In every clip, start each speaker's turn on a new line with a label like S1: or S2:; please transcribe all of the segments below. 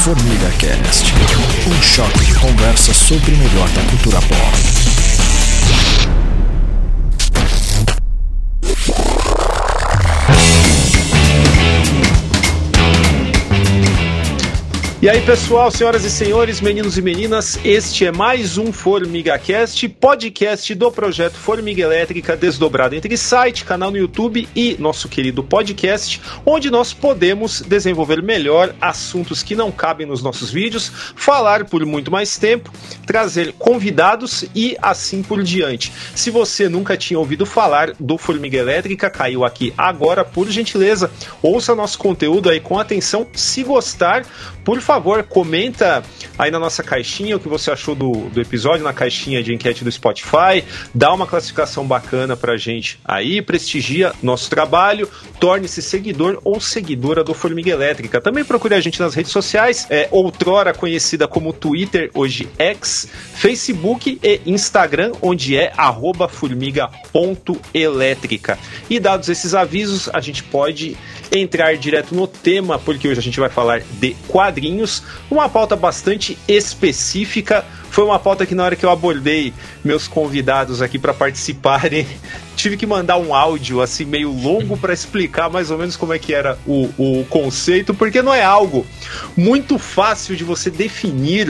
S1: Formiga Cast, um choque de conversa sobre o melhor da cultura pop.
S2: E aí pessoal, senhoras e senhores, meninos e meninas, este é mais um Formiga Cast, podcast do projeto Formiga Elétrica, desdobrado entre site, canal no YouTube e nosso querido podcast, onde nós podemos desenvolver melhor assuntos que não cabem nos nossos vídeos, falar por muito mais tempo, trazer convidados e assim por diante. Se você nunca tinha ouvido falar do Formiga Elétrica, caiu aqui agora, por gentileza, ouça nosso conteúdo aí com atenção, se gostar, por favor, comenta aí na nossa caixinha o que você achou do episódio, na caixinha de enquete do Spotify, dá uma classificação bacana pra gente aí, prestigia nosso trabalho, torne-se seguidor ou seguidora do Formiga Elétrica. Também procure a gente nas redes sociais, outrora conhecida como Twitter, hoje X, Facebook e Instagram, onde é @formiga.elétrica. E dados esses avisos, a gente pode entrar direto no tema, porque hoje a gente vai falar de quadrinhos, uma pauta bastante específica. Foi uma pauta que na hora que eu abordei meus convidados aqui para participarem, tive que mandar um áudio assim meio longo para explicar mais ou menos como é que era o conceito, porque não é algo muito fácil de você definir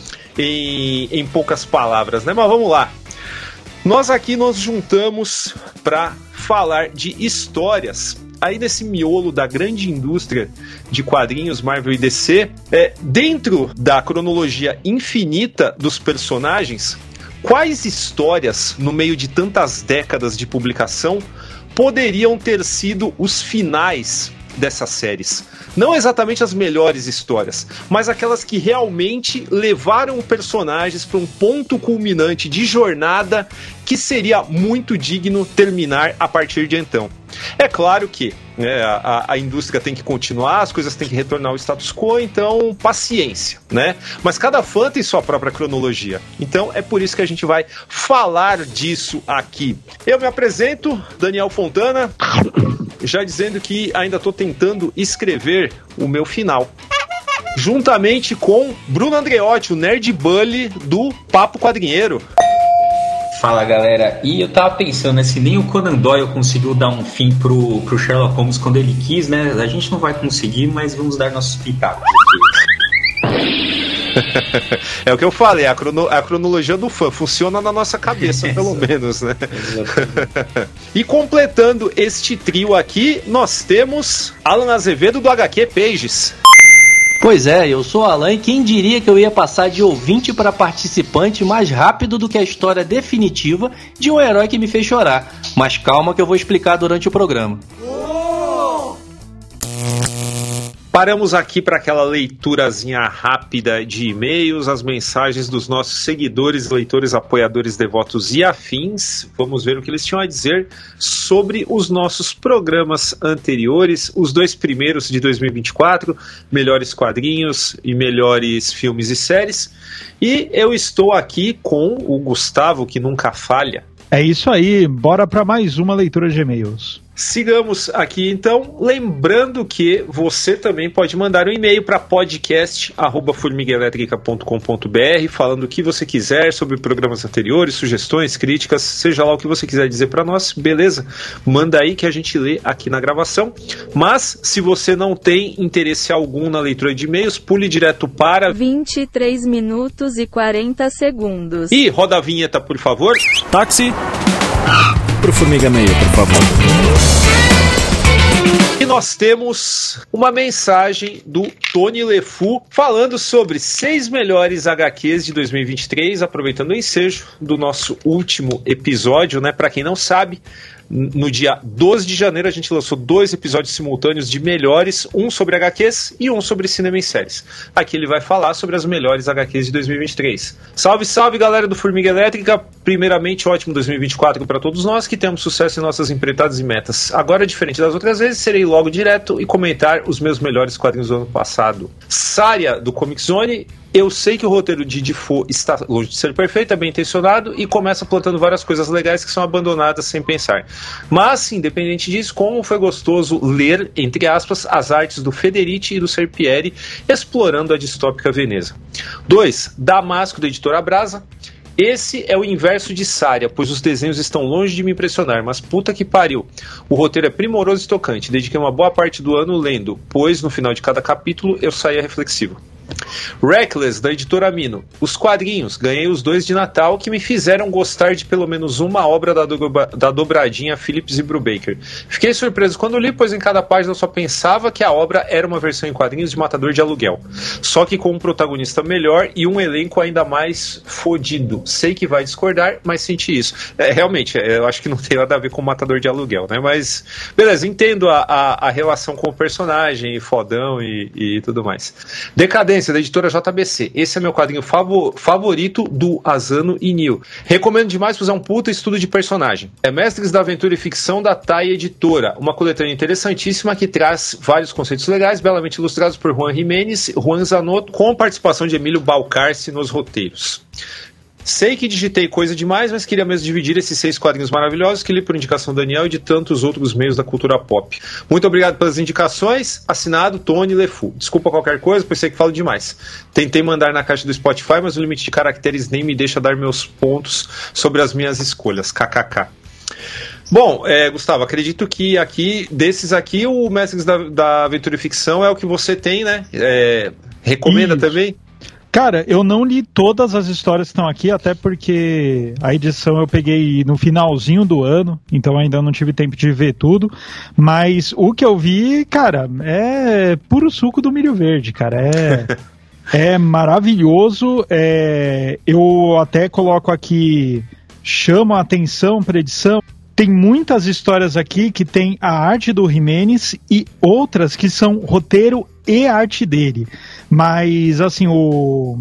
S2: em poucas palavras, né? Mas vamos lá. Nós aqui nos juntamos para falar de histórias aí nesse miolo da grande indústria de quadrinhos Marvel e DC, dentro da cronologia infinita dos personagens, quais histórias, no meio de tantas décadas de publicação, poderiam ter sido os finais dessas séries? Não exatamente as melhores histórias, mas aquelas que realmente levaram personagens para um ponto culminante de jornada que seria muito digno terminar a partir de então. É claro que a indústria tem que continuar, as coisas têm que retornar ao status quo, então paciência, né? Mas cada fã tem sua própria cronologia, então é por isso que a gente vai falar disso aqui. Eu me apresento, Daniel Fontana, já dizendo que ainda estou tentando escrever o meu final, juntamente com Bruno Andreotti, o Nerd Bully do Papo Quadrinheiro.
S3: Fala galera, e eu tava pensando, né, se nem o Conan Doyle conseguiu dar um fim pro Sherlock Holmes quando ele quis, né, a gente não vai conseguir, mas vamos dar nossos pitacos aqui.
S2: É o que eu falei, a cronologia do fã funciona na nossa cabeça, pelo menos, né? E completando este trio aqui, nós temos Alan Azevedo do HQ Pages.
S4: Pois é, eu sou o Alan e quem diria que eu ia passar de ouvinte para participante mais rápido do que a história definitiva de um herói que me fez chorar. Mas calma que eu vou explicar durante o programa.
S2: Paramos aqui para aquela leiturazinha rápida de e-mails, as mensagens dos nossos seguidores, leitores, apoiadores, devotos e afins. Vamos ver o que eles tinham a dizer sobre os nossos programas anteriores, os dois primeiros de 2024, melhores quadrinhos e melhores filmes e séries. E eu estou aqui com o Gustavo, que nunca falha.
S5: É isso aí, bora para mais uma leitura de e-mails.
S2: Sigamos aqui então, lembrando que você também pode mandar um e-mail para podcast@formigaelétrica.com.br falando o que você quiser sobre programas anteriores, sugestões, críticas, seja lá o que você quiser dizer para nós, beleza? Manda aí que a gente lê aqui na gravação. Mas se você não tem interesse algum na leitura de e-mails, pule direto para
S6: 23 minutos e 40 segundos.
S2: E roda a vinheta, por favor.
S1: Táxi pro Formiga Meio, por favor.
S2: E nós temos uma mensagem do Tony LeFou falando sobre 6 melhores HQs de 2023, aproveitando o ensejo do nosso último episódio, né? Para quem não sabe, no dia 12 de janeiro a gente lançou 2 episódios simultâneos de melhores, um sobre HQs e um sobre cinema e séries. Aqui ele vai falar sobre as melhores HQs de 2023. Salve, salve galera do Formiga Elétrica! Primeiramente, ótimo 2024 para todos nós que temos sucesso em nossas empreitadas e metas. Agora, diferente das outras vezes, serei logo direto e comentar os meus melhores quadrinhos do ano passado. Sária, do Comic Zone, Eu sei que o roteiro de Defoe está longe de ser perfeito, é bem intencionado e começa plantando várias coisas legais que são abandonadas sem pensar. Mas, independente disso, como foi gostoso ler, entre aspas, as artes do Federici e do Serpieri explorando a distópica Veneza. 2. Damasco, da editora Brasa. Esse é o inverso de Sária, pois os desenhos estão longe de me impressionar, mas puta que pariu. O roteiro é primoroso e tocante, dediquei uma boa parte do ano lendo, pois no final de cada capítulo eu saía reflexivo. Reckless, da editora Mino. Os quadrinhos, ganhei os 2 de Natal que me fizeram gostar de pelo menos uma obra da dobradinha Phillips e Brubaker. Fiquei surpreso quando li, pois em cada página eu só pensava que a obra era uma versão em quadrinhos de Matador de Aluguel, só que com um protagonista melhor e um elenco ainda mais fodido. Sei que vai discordar, mas senti isso. Realmente, eu acho que não tem nada a ver com Matador de Aluguel, né? Mas, beleza, entendo a relação com o personagem, fodão e tudo mais. Decadência, da editora JBC. Esse é meu quadrinho favorito do Asano e Neil. Recomendo demais, pois é um puta estudo de personagem. É Mestres da Aventura e Ficção da Tai Editora, uma coletânea interessantíssima que traz vários conceitos legais, belamente ilustrados por Juan Jimenez, Juan Zanotto, com participação de Emílio Balcarce nos roteiros. Sei que digitei coisa demais, mas queria mesmo dividir esses 6 quadrinhos maravilhosos que li por indicação do Daniel e de tantos outros meios da cultura pop. Muito obrigado pelas indicações. Assinado Tony Lefu. Desculpa qualquer coisa, pois sei que falo demais. Tentei mandar na caixa do Spotify, mas o limite de caracteres nem me deixa dar meus pontos sobre as minhas escolhas. KKK. Bom, Gustavo, acredito que aqui, desses aqui, o Mestres da Aventura e Ficção é o que você tem, né? Recomenda
S5: Isso.
S2: Também?
S5: Cara, eu não li todas as histórias que estão aqui, até porque a edição eu peguei no finalzinho do ano, então ainda não tive tempo de ver tudo, mas o que eu vi, cara, é puro suco do milho verde, cara, é maravilhoso, eu até coloco aqui, chamo a atenção para edição. Tem muitas histórias aqui que tem a arte do Jimenez e outras que são roteiro e arte dele. Mas, assim, o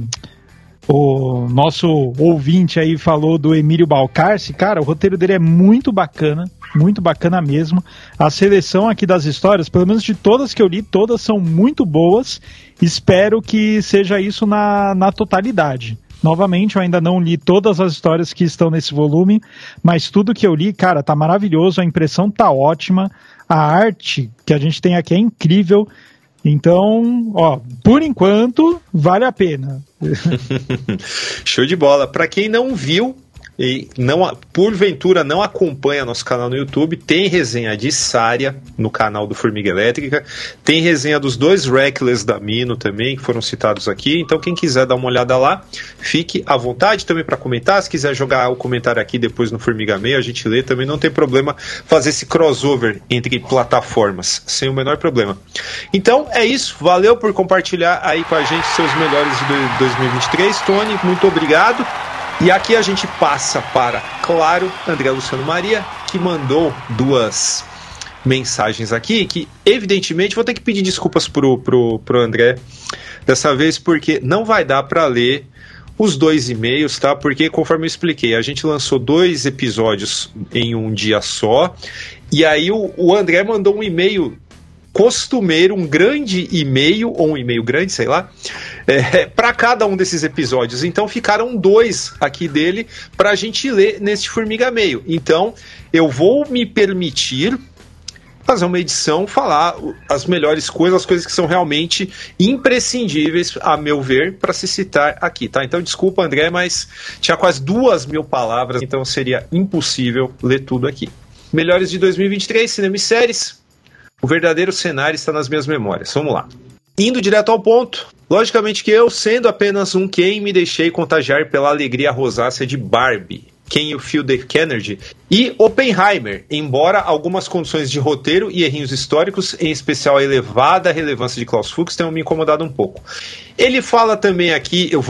S5: nosso ouvinte aí falou do Emílio Balcarce. Cara, o roteiro dele é muito bacana mesmo. A seleção aqui das histórias, pelo menos de todas que eu li, todas são muito boas. Espero que seja isso na totalidade. Novamente, eu ainda não li todas as histórias que estão nesse volume, mas tudo que eu li, cara, tá maravilhoso, a impressão tá ótima, a arte que a gente tem aqui é incrível, então, ó, por enquanto, vale a pena.
S2: Show de bola. Pra quem não viu e porventura não acompanha nosso canal no YouTube, tem resenha de Sária no canal do Formiga Elétrica, tem resenha dos 2 Reckless da Mino também, que foram citados aqui, então quem quiser dar uma olhada lá, fique à vontade também para comentar, se quiser jogar o comentário aqui depois no Formiga Meio, a gente lê também, não tem problema fazer esse crossover entre plataformas, sem o menor problema. Então é isso, valeu por compartilhar aí com a gente seus melhores de 2023, Tony, muito obrigado. E aqui a gente passa para, claro, André Luciano Maria, que mandou 2 mensagens aqui, que evidentemente vou ter que pedir desculpas pro André dessa vez, porque não vai dar para ler os 2 e-mails, tá? Porque, conforme eu expliquei, a gente lançou 2 episódios em um dia só, e aí o André mandou um e-mail costumeiro, um grande e-mail, ou um e-mail grande, sei lá, para cada um desses episódios. Então ficaram 2 aqui dele para a gente ler neste Formiga Meio. Então eu vou me permitir fazer uma edição, falar as melhores coisas, as coisas que são realmente imprescindíveis, a meu ver, para se citar aqui, tá? Então desculpa, André, mas tinha quase 2.000 palavras, então seria impossível ler tudo aqui. Melhores de 2023, cinema e séries. O verdadeiro cenário está nas minhas memórias. Vamos lá. Indo direto ao ponto, logicamente que eu, sendo apenas um Ken, me deixei contagiar pela alegria rosácea de Barbie, Ken e o Phil D. Kennedy, e Oppenheimer, embora algumas condições de roteiro e errinhos históricos, em especial a elevada relevância de Klaus Fuchs, tenham me incomodado um pouco. Ele fala também aqui, não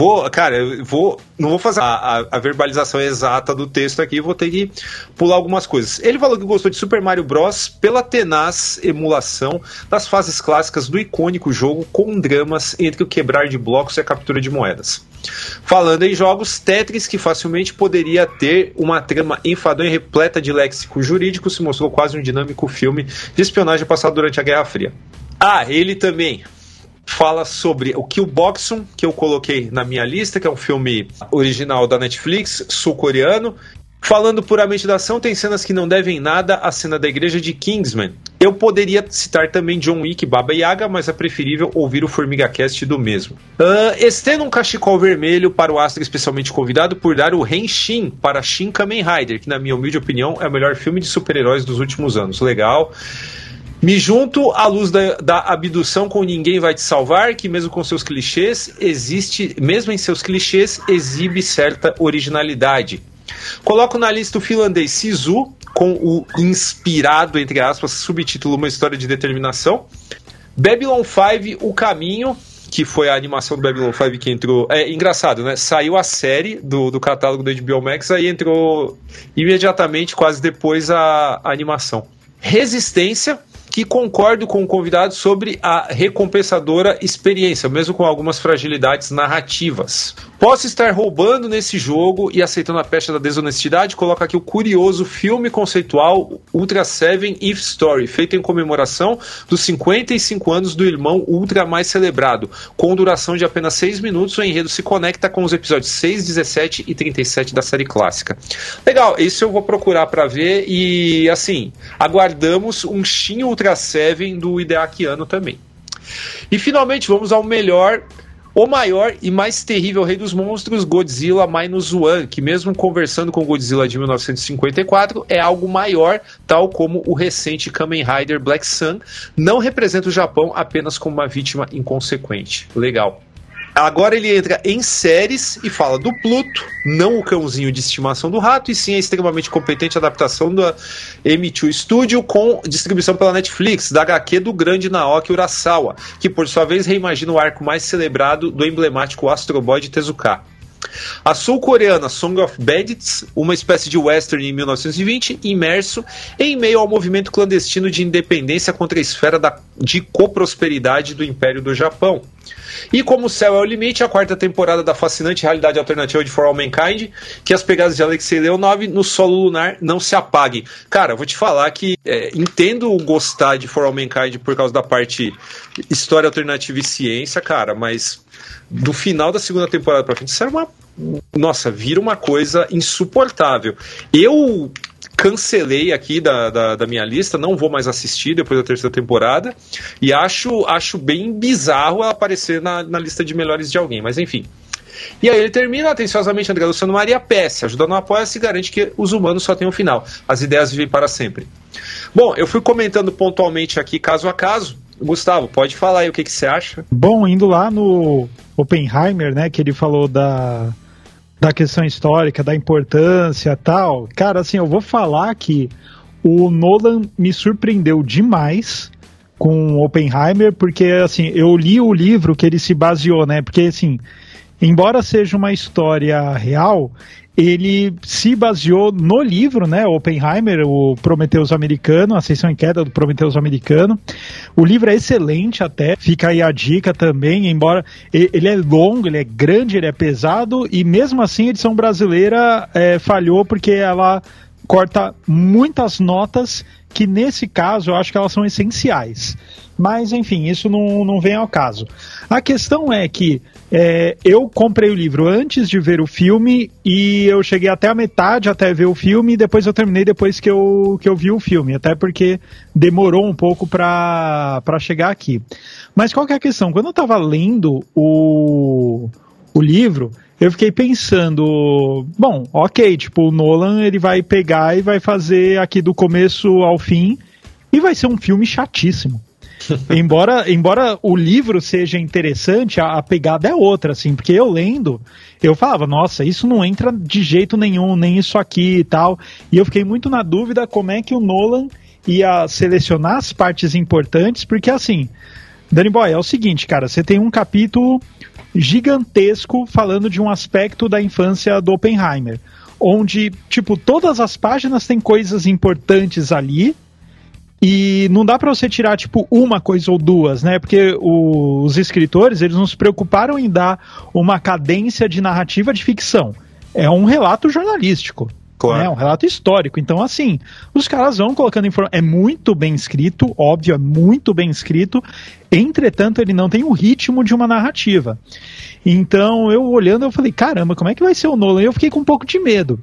S2: vou fazer a verbalização exata do texto aqui, vou ter que pular algumas coisas. Ele falou que gostou de Super Mario Bros. Pela tenaz emulação das fases clássicas do icônico jogo, com dramas entre o quebrar de blocos e a captura de moedas. Falando em jogos, Tetris, que facilmente poderia ter uma trama enfadonha e repleta de léxico jurídico, se mostrou quase um dinâmico filme de espionagem passado durante a Guerra Fria. Ele também fala sobre o Kill Boxing, que eu coloquei na minha lista, que é um filme original da Netflix, sul-coreano. Falando puramente da ação, tem cenas que não devem nada à cena da igreja de Kingsman. Eu poderia citar também John Wick e Baba Yaga, mas é preferível ouvir o FormigaCast do mesmo. Estendo um cachecol vermelho para o astro especialmente convidado por dar o Henshin para Shin Kamen Rider, que na minha humilde opinião é o melhor filme de super-heróis dos últimos anos. Legal. Me junto à luz da abdução com Ninguém Vai Te Salvar, que mesmo com seus clichês, mesmo em seus clichês, exibe certa originalidade. Coloco na lista o finlandês Sisu, com o inspirado, entre aspas, subtítulo Uma História de Determinação. Babylon 5, O Caminho, que foi a animação do Babylon 5 que entrou... É engraçado, né? Saiu a série do catálogo do HBO Max, aí entrou imediatamente, quase depois, a animação. Resistência, que concordo com o convidado sobre a recompensadora experiência, mesmo com algumas fragilidades narrativas. Posso estar roubando nesse jogo e aceitando a pecha da desonestidade? Coloca aqui o curioso filme conceitual Ultra 7 If Story, feito em comemoração dos 55 anos do irmão Ultra mais celebrado. Com duração de apenas 6 minutos, o enredo se conecta com os episódios 6, 17 e 37 da série clássica. Legal, isso eu vou procurar para ver e, assim, aguardamos um Shin Ultra 7 do Hideaki Anno também. E finalmente vamos ao melhor, o maior e mais terrível rei dos monstros, Godzilla Minus One, que mesmo conversando com Godzilla de 1954, é algo maior, tal como o recente Kamen Rider Black Sun, não representa o Japão apenas como uma vítima inconsequente. Legal. Agora ele entra em séries e fala do Pluto, não o cãozinho de estimação do rato, e sim a extremamente competente adaptação da M2 Studio com distribuição pela Netflix, da HQ do grande Naoki Urasawa, que por sua vez reimagina o arco mais celebrado do emblemático Astro Boy de Tezuka. A sul-coreana Song of Bandits, uma espécie de western em 1920, imerso em meio ao movimento clandestino de independência contra a esfera de coprosperidade do Império do Japão. E como o céu é o limite, a quarta temporada da fascinante realidade alternativa de For All Mankind, que as pegadas de Alexei Leonov no solo lunar não se apaguem. Cara, eu vou te falar que entendo gostar de For All Mankind por causa da parte história alternativa e ciência, cara, mas do final da segunda temporada pra frente, isso era vira uma coisa insuportável. Eu cancelei aqui da minha lista, não vou mais assistir depois da terceira temporada, e acho bem bizarro ela aparecer na lista de melhores de alguém, mas enfim. E aí ele termina atenciosamente, André Luciano Maria Pesce, ajudando no apoia-se e garante que os humanos só têm um final, as ideias vivem para sempre. Bom, eu fui comentando pontualmente aqui, caso a caso. Gustavo, pode falar aí o que você acha?
S5: Bom, indo lá no Oppenheimer, né, que ele falou da questão histórica, da importância e tal, cara, assim, eu vou falar que o Nolan me surpreendeu demais com Oppenheimer, porque, assim, eu li o livro que ele se baseou, né, porque, assim, embora seja uma história real, ele se baseou no livro, né, Oppenheimer, o Prometheus americano, Ascensão e Queda do Prometheus americano. O livro é excelente até, fica aí a dica também, embora ele é longo, ele é grande, ele é pesado, e mesmo assim a edição brasileira falhou porque ela corta muitas notas que nesse caso eu acho que elas são essenciais. Mas enfim, isso não vem ao caso. A questão é que eu comprei o livro antes de ver o filme e eu cheguei até a metade até ver o filme e depois eu terminei depois que eu vi o filme, até porque demorou um pouco pra chegar aqui. Mas qual que é a questão? Quando eu tava lendo o livro, eu fiquei pensando, bom, ok, tipo, o Nolan ele vai pegar e vai fazer aqui do começo ao fim e vai ser um filme chatíssimo. Embora o livro seja interessante, a pegada é outra, assim, porque eu lendo, eu falava, nossa, isso não entra de jeito nenhum, nem isso aqui e tal, e eu fiquei muito na dúvida como é que o Nolan ia selecionar as partes importantes, porque assim, Danny Boy, é o seguinte, cara, você tem um capítulo gigantesco falando de um aspecto da infância do Oppenheimer, onde, tipo, todas as páginas têm coisas importantes ali, e não dá pra você tirar, tipo, uma coisa ou duas, né? Porque os escritores, eles não se preocuparam em dar uma cadência de narrativa de ficção. É um relato jornalístico.
S2: Claro.
S5: Né? Um relato histórico. Então, assim, os caras vão colocando informação. É muito bem escrito, óbvio, é muito bem escrito. Entretanto, ele não tem o ritmo de uma narrativa. Então, eu olhando, eu falei, caramba, como é que vai ser o Nolan? E eu fiquei com um pouco de medo.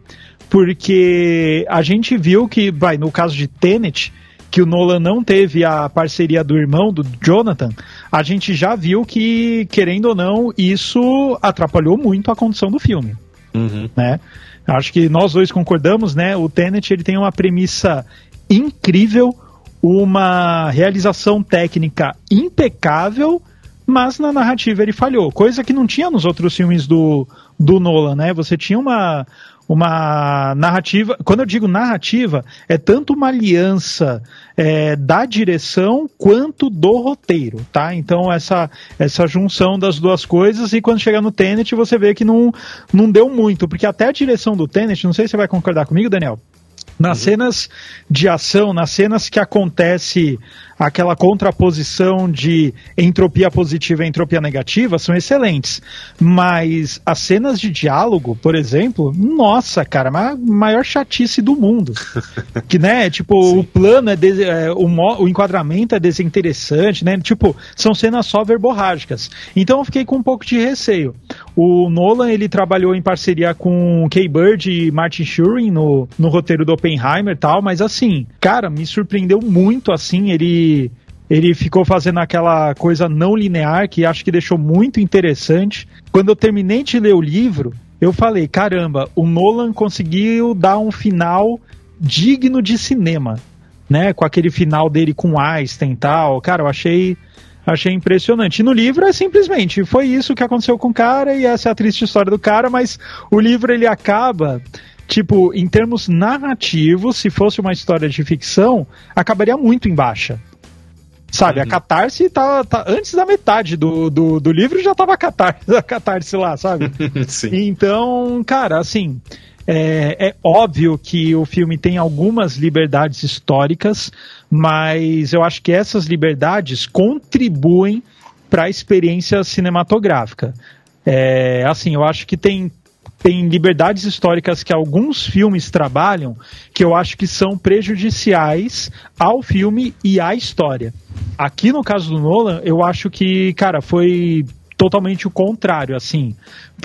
S5: Porque a gente viu que, no caso de Tenet, que o Nolan não teve a parceria do irmão, do Jonathan, a gente já viu que, querendo ou não, isso atrapalhou muito a condução do filme. Né? Acho que nós dois concordamos, né? O Tenet, ele tem uma premissa incrível, uma realização técnica impecável, mas na narrativa ele falhou, coisa que não tinha nos outros filmes do Nolan, né? Você tinha uma narrativa, quando eu digo narrativa, é tanto uma aliança da direção quanto do roteiro, tá? Então essa junção das duas coisas, e quando chega no Tenet você vê que não deu muito, porque até a direção do Tenet, não sei se você vai concordar comigo, Daniel, nas cenas de ação, nas cenas que acontece aquela contraposição de entropia positiva e entropia negativa, são excelentes. Mas as cenas de diálogo, por exemplo, nossa, cara, a maior chatice do mundo. Que, né, tipo, sim, o plano o enquadramento é desinteressante, né? Tipo, são cenas só verborrágicas. Então eu fiquei com um pouco de receio. O Nolan, ele trabalhou em parceria com Kay Bird e Martin Sheen no roteiro do Oppenheimer e tal, mas assim, cara, me surpreendeu muito, assim, ele ficou fazendo aquela coisa não linear que acho que deixou muito interessante. Quando eu terminei de ler o livro, eu falei, caramba, o Nolan conseguiu dar um final digno de cinema, né? Com aquele final dele com Einstein e tal. Cara, eu achei impressionante. E no livro é simplesmente, foi isso que aconteceu com o cara e essa é a triste história do cara, mas o livro ele acaba, tipo, em termos narrativos, se fosse uma história de ficção, acabaria muito em baixa. Sabe, a catarse tá antes da metade do livro já tava a catarse lá, sabe?
S2: Sim.
S5: Então, cara, assim, é óbvio que o filme tem algumas liberdades históricas, mas eu acho que essas liberdades contribuem para a experiência cinematográfica. Assim, eu acho que tem liberdades históricas que alguns filmes trabalham que eu acho que são prejudiciais ao filme e à história. Aqui no caso do Nolan, eu acho que, cara, foi totalmente o contrário, assim,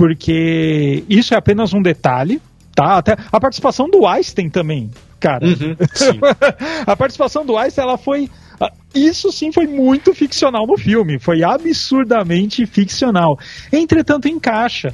S5: porque isso é apenas um detalhe, tá? Até a participação do Einstein também, cara.
S2: Sim.
S5: A participação do Einstein, ela foi... Isso sim foi muito ficcional no filme, foi absurdamente ficcional. Entretanto, encaixa,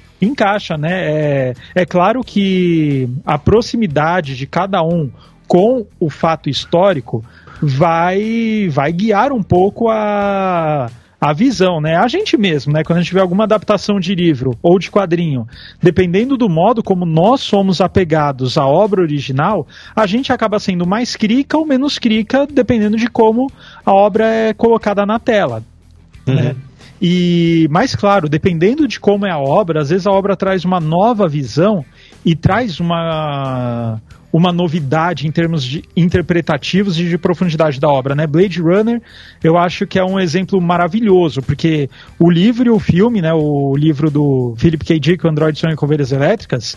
S5: né? É claro que a proximidade de cada um com o fato histórico vai guiar um pouco a visão, né? A gente mesmo, né? Quando a gente vê alguma adaptação de livro ou de quadrinho, dependendo do modo como nós somos apegados à obra original, a gente acaba sendo mais crica ou menos crica, dependendo de como a obra é colocada na tela, né? Mas, claro, dependendo de como é a obra, às vezes a obra traz uma nova visão e traz uma novidade em termos de interpretativos e de profundidade da obra, né? Blade Runner, eu acho que é um exemplo maravilhoso, porque o livro e o filme, né? O livro do Philip K. Dick, O Android Sonha com Ovelhas Elétricas,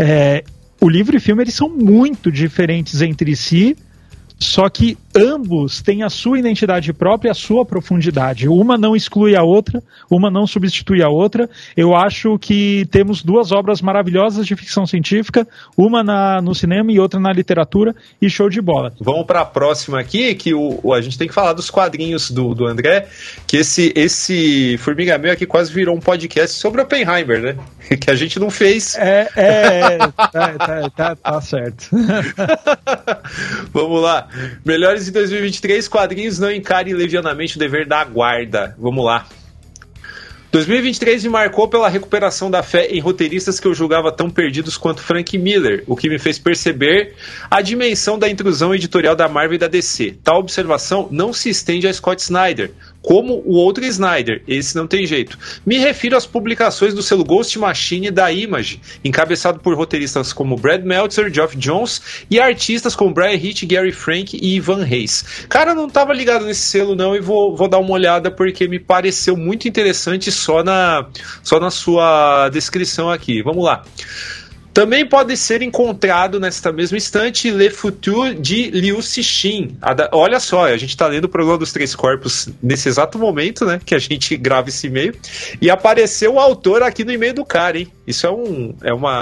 S5: o livro e o filme, eles são muito diferentes entre si, só que ambos têm a sua identidade própria e a sua profundidade. Uma não exclui a outra, uma não substitui a outra. Eu acho que temos duas obras maravilhosas de ficção científica, uma no cinema e outra na literatura, e show de bola.
S2: Vamos para a próxima aqui, que a gente tem que falar dos quadrinhos do André, que esse Formiga-Meu aqui quase virou um podcast sobre Oppenheimer, né? Que a gente não fez.
S5: Tá certo.
S2: Vamos lá. Melhores de 2023, quadrinhos, não encare levianamente o dever da guarda. Vamos lá. 2023 me marcou pela recuperação da fé em roteiristas que eu julgava tão perdidos quanto Frank Miller, o que me fez perceber a dimensão da intrusão editorial da Marvel e da DC. Tal observação não se estende a Scott Snyder, como o outro Snyder, esse não tem jeito. Me refiro às publicações do selo Ghost Machine da Image, encabeçado por roteiristas como Brad Meltzer, Geoff Johns e artistas como Brian Hitch, Gary Frank e Ivan Reis. Cara, não tava ligado nesse selo não e vou dar uma olhada porque me pareceu muito interessante só na sua descrição aqui. Vamos lá. Também pode ser encontrado nesta mesma estante Le Futur de Liu Cixin. Olha só, a gente está lendo o Programa dos Três Corpos nesse exato momento, né, que a gente grava esse e-mail, e apareceu o autor aqui no e-mail do cara, hein? Isso é um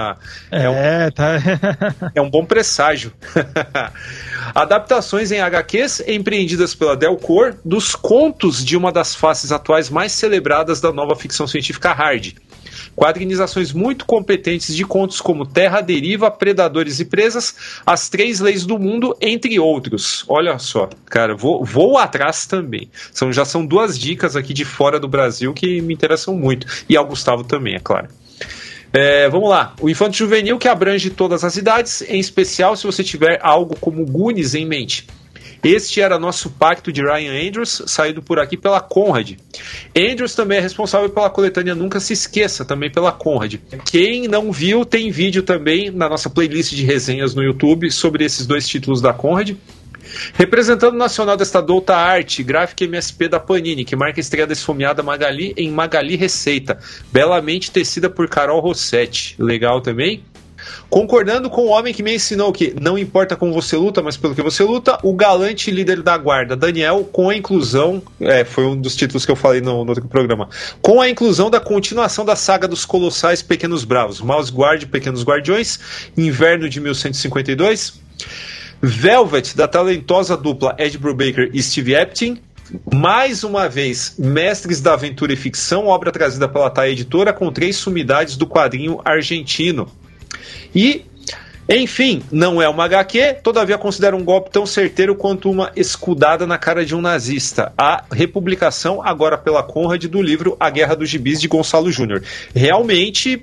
S2: bom presságio. Adaptações em HQs empreendidas pela Delcourt dos contos de uma das faces atuais mais celebradas da nova ficção científica hard. Quadrinizações muito competentes de contos como Terra à Deriva, Predadores e Presas, As Três Leis do Mundo, entre outros. Olha só, cara, vou atrás também. Já são 2 dicas aqui de fora do Brasil que me interessam muito. E ao Gustavo também, é claro. Vamos lá. O Infanto Juvenil que abrange todas as idades, em especial se você tiver algo como Goonies em mente. Este era nosso pacto de Ryan Andrews, saído por aqui pela Conrad. Andrews também é responsável pela coletânea Nunca Se Esqueça, também pela Conrad. Quem não viu, tem vídeo também na nossa playlist de resenhas no YouTube sobre esses 2 títulos da Conrad. Representando o nacional desta douta arte, gráfica MSP da Panini, que marca a estreia da esfomeada Magali em Magali Receita, belamente tecida por Carol Rossetti. Legal também. Concordando com o homem que me ensinou que não importa como você luta, mas pelo que você luta, o galante líder da guarda, Daniel, com a inclusão, foi um dos títulos que eu falei no outro programa, com a inclusão da continuação da saga dos colossais Pequenos Bravos, Mouse Guard, Pequenos Guardiões, Inverno de 1152, Velvet, da talentosa dupla Ed Brubaker e Steve Epting, mais uma vez, Mestres da Aventura e Ficção, obra trazida pela Thaia Editora, com 3 sumidades do quadrinho argentino. E, enfim, não é uma HQ, todavia considero um golpe tão certeiro quanto uma escudada na cara de um nazista. A republicação, agora pela Conrad, do livro A Guerra dos Gibis, de Gonçalo Júnior. Realmente,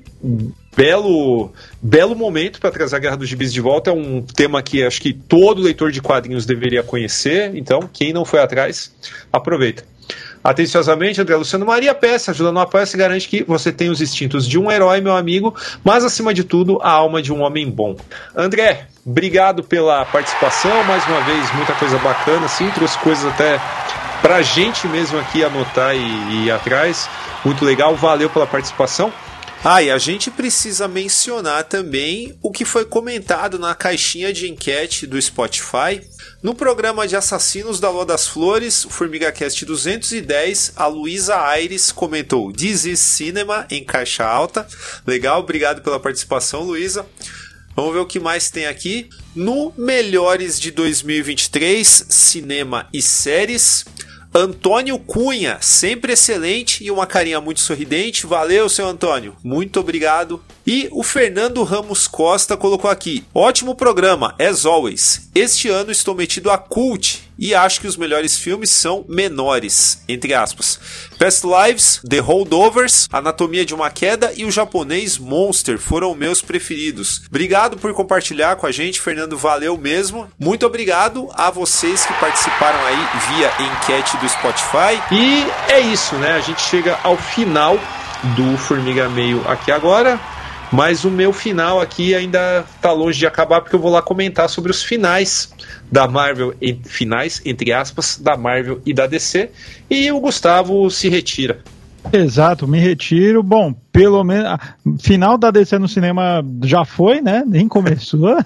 S2: belo momento para trazer a Guerra dos Gibis de volta. É um tema que acho que todo leitor de quadrinhos deveria conhecer. Então, quem não foi atrás, aproveita. Atenciosamente, André Luciano Maria, PS, ajuda no apoio-se, garante que você tem os instintos de um herói, meu amigo, mas acima de tudo, a alma de um homem bom. André, obrigado pela participação, mais uma vez, muita coisa bacana, assim, trouxe coisas até pra gente mesmo aqui anotar e ir atrás, muito legal, valeu pela participação. E a gente precisa mencionar também o que foi comentado na caixinha de enquete do Spotify. No programa de Assassinos da Lua das Flores, o FormigaCast 210, a Luísa Aires comentou This is Cinema em caixa alta. Legal, obrigado pela participação, Luísa. Vamos ver o que mais tem aqui. No Melhores de 2023, Cinema e Séries, Antônio Cunha, sempre excelente e uma carinha muito sorridente. Valeu, seu Antônio. Muito obrigado. E o Fernando Ramos Costa colocou aqui: ótimo programa, as always. Este ano estou metido a cult e acho que os melhores filmes são menores, entre aspas. Past Lives, The Holdovers, Anatomia de uma Queda e o japonês Monster foram meus preferidos. Obrigado por compartilhar com a gente, Fernando, valeu mesmo. Muito obrigado a vocês que participaram aí via enquete do Spotify. E é isso, né? A gente chega ao final do Formiga Meio aqui agora. Mas o meu final aqui ainda tá longe de acabar, porque eu vou lá comentar sobre os finais da Marvel, finais, entre aspas, da Marvel e da DC, e o Gustavo se retira.
S5: Exato, me retiro. Bom, pelo menos final da DC no cinema já foi, né? Nem começou.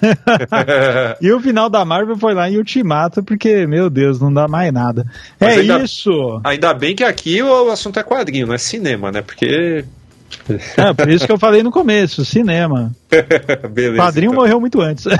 S5: E o final da Marvel foi lá em Ultimato, porque, meu Deus, não dá mais nada. Mas isso.
S2: Ainda bem que aqui o assunto é quadrinho, não é cinema, né? Porque...
S5: por isso que eu falei no começo, cinema.
S2: Beleza,
S5: o padrinho
S2: então
S5: morreu muito antes.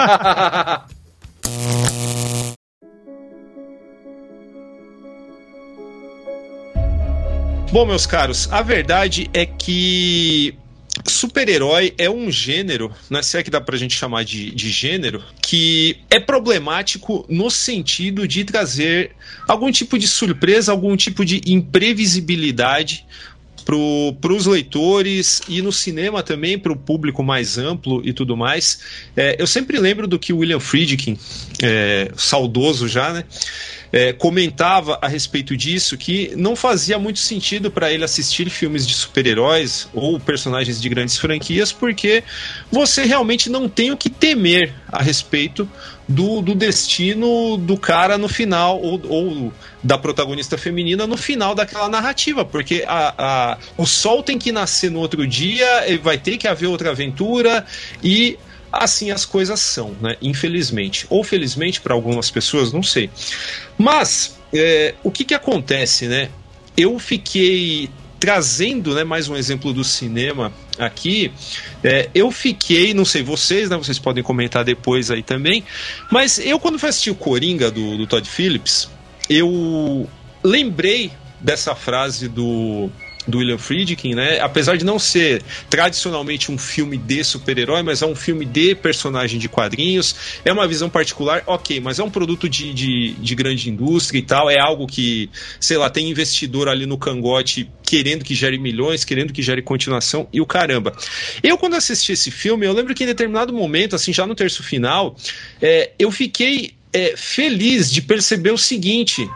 S2: Bom, meus caros, a verdade é que super-herói é um gênero, não é se é que dá pra gente chamar de gênero, que é problemático no sentido de trazer algum tipo de surpresa, algum tipo de imprevisibilidade para os leitores e no cinema também para o público mais amplo e tudo mais. Eu sempre lembro do que o William Friedkin, saudoso já, né, comentava a respeito disso, que não fazia muito sentido para ele assistir filmes de super-heróis ou personagens de grandes franquias, porque você realmente não tem o que temer a respeito do destino do cara no final, ou da protagonista feminina no final daquela narrativa, porque o sol tem que nascer no outro dia, vai ter que haver outra aventura, e assim as coisas são, né? Infelizmente. Ou felizmente para algumas pessoas, não sei. Mas, o que acontece, né? Eu fiquei trazendo, né, mais um exemplo do cinema aqui. Eu fiquei, não sei vocês, né? Vocês podem comentar depois aí também. Mas eu, quando fui assistir o Coringa do Todd Phillips, eu lembrei dessa frase do William Friedkin, né? Apesar de não ser tradicionalmente um filme de super-herói, mas é um filme de personagem de quadrinhos, é uma visão particular, ok, mas é um produto de grande indústria e tal, é algo que, sei lá, tem investidor ali no cangote querendo que gere milhões, querendo que gere continuação e o caramba. Eu, quando assisti esse filme, eu lembro que em determinado momento, assim, já no terço final, eu fiquei feliz de perceber o seguinte,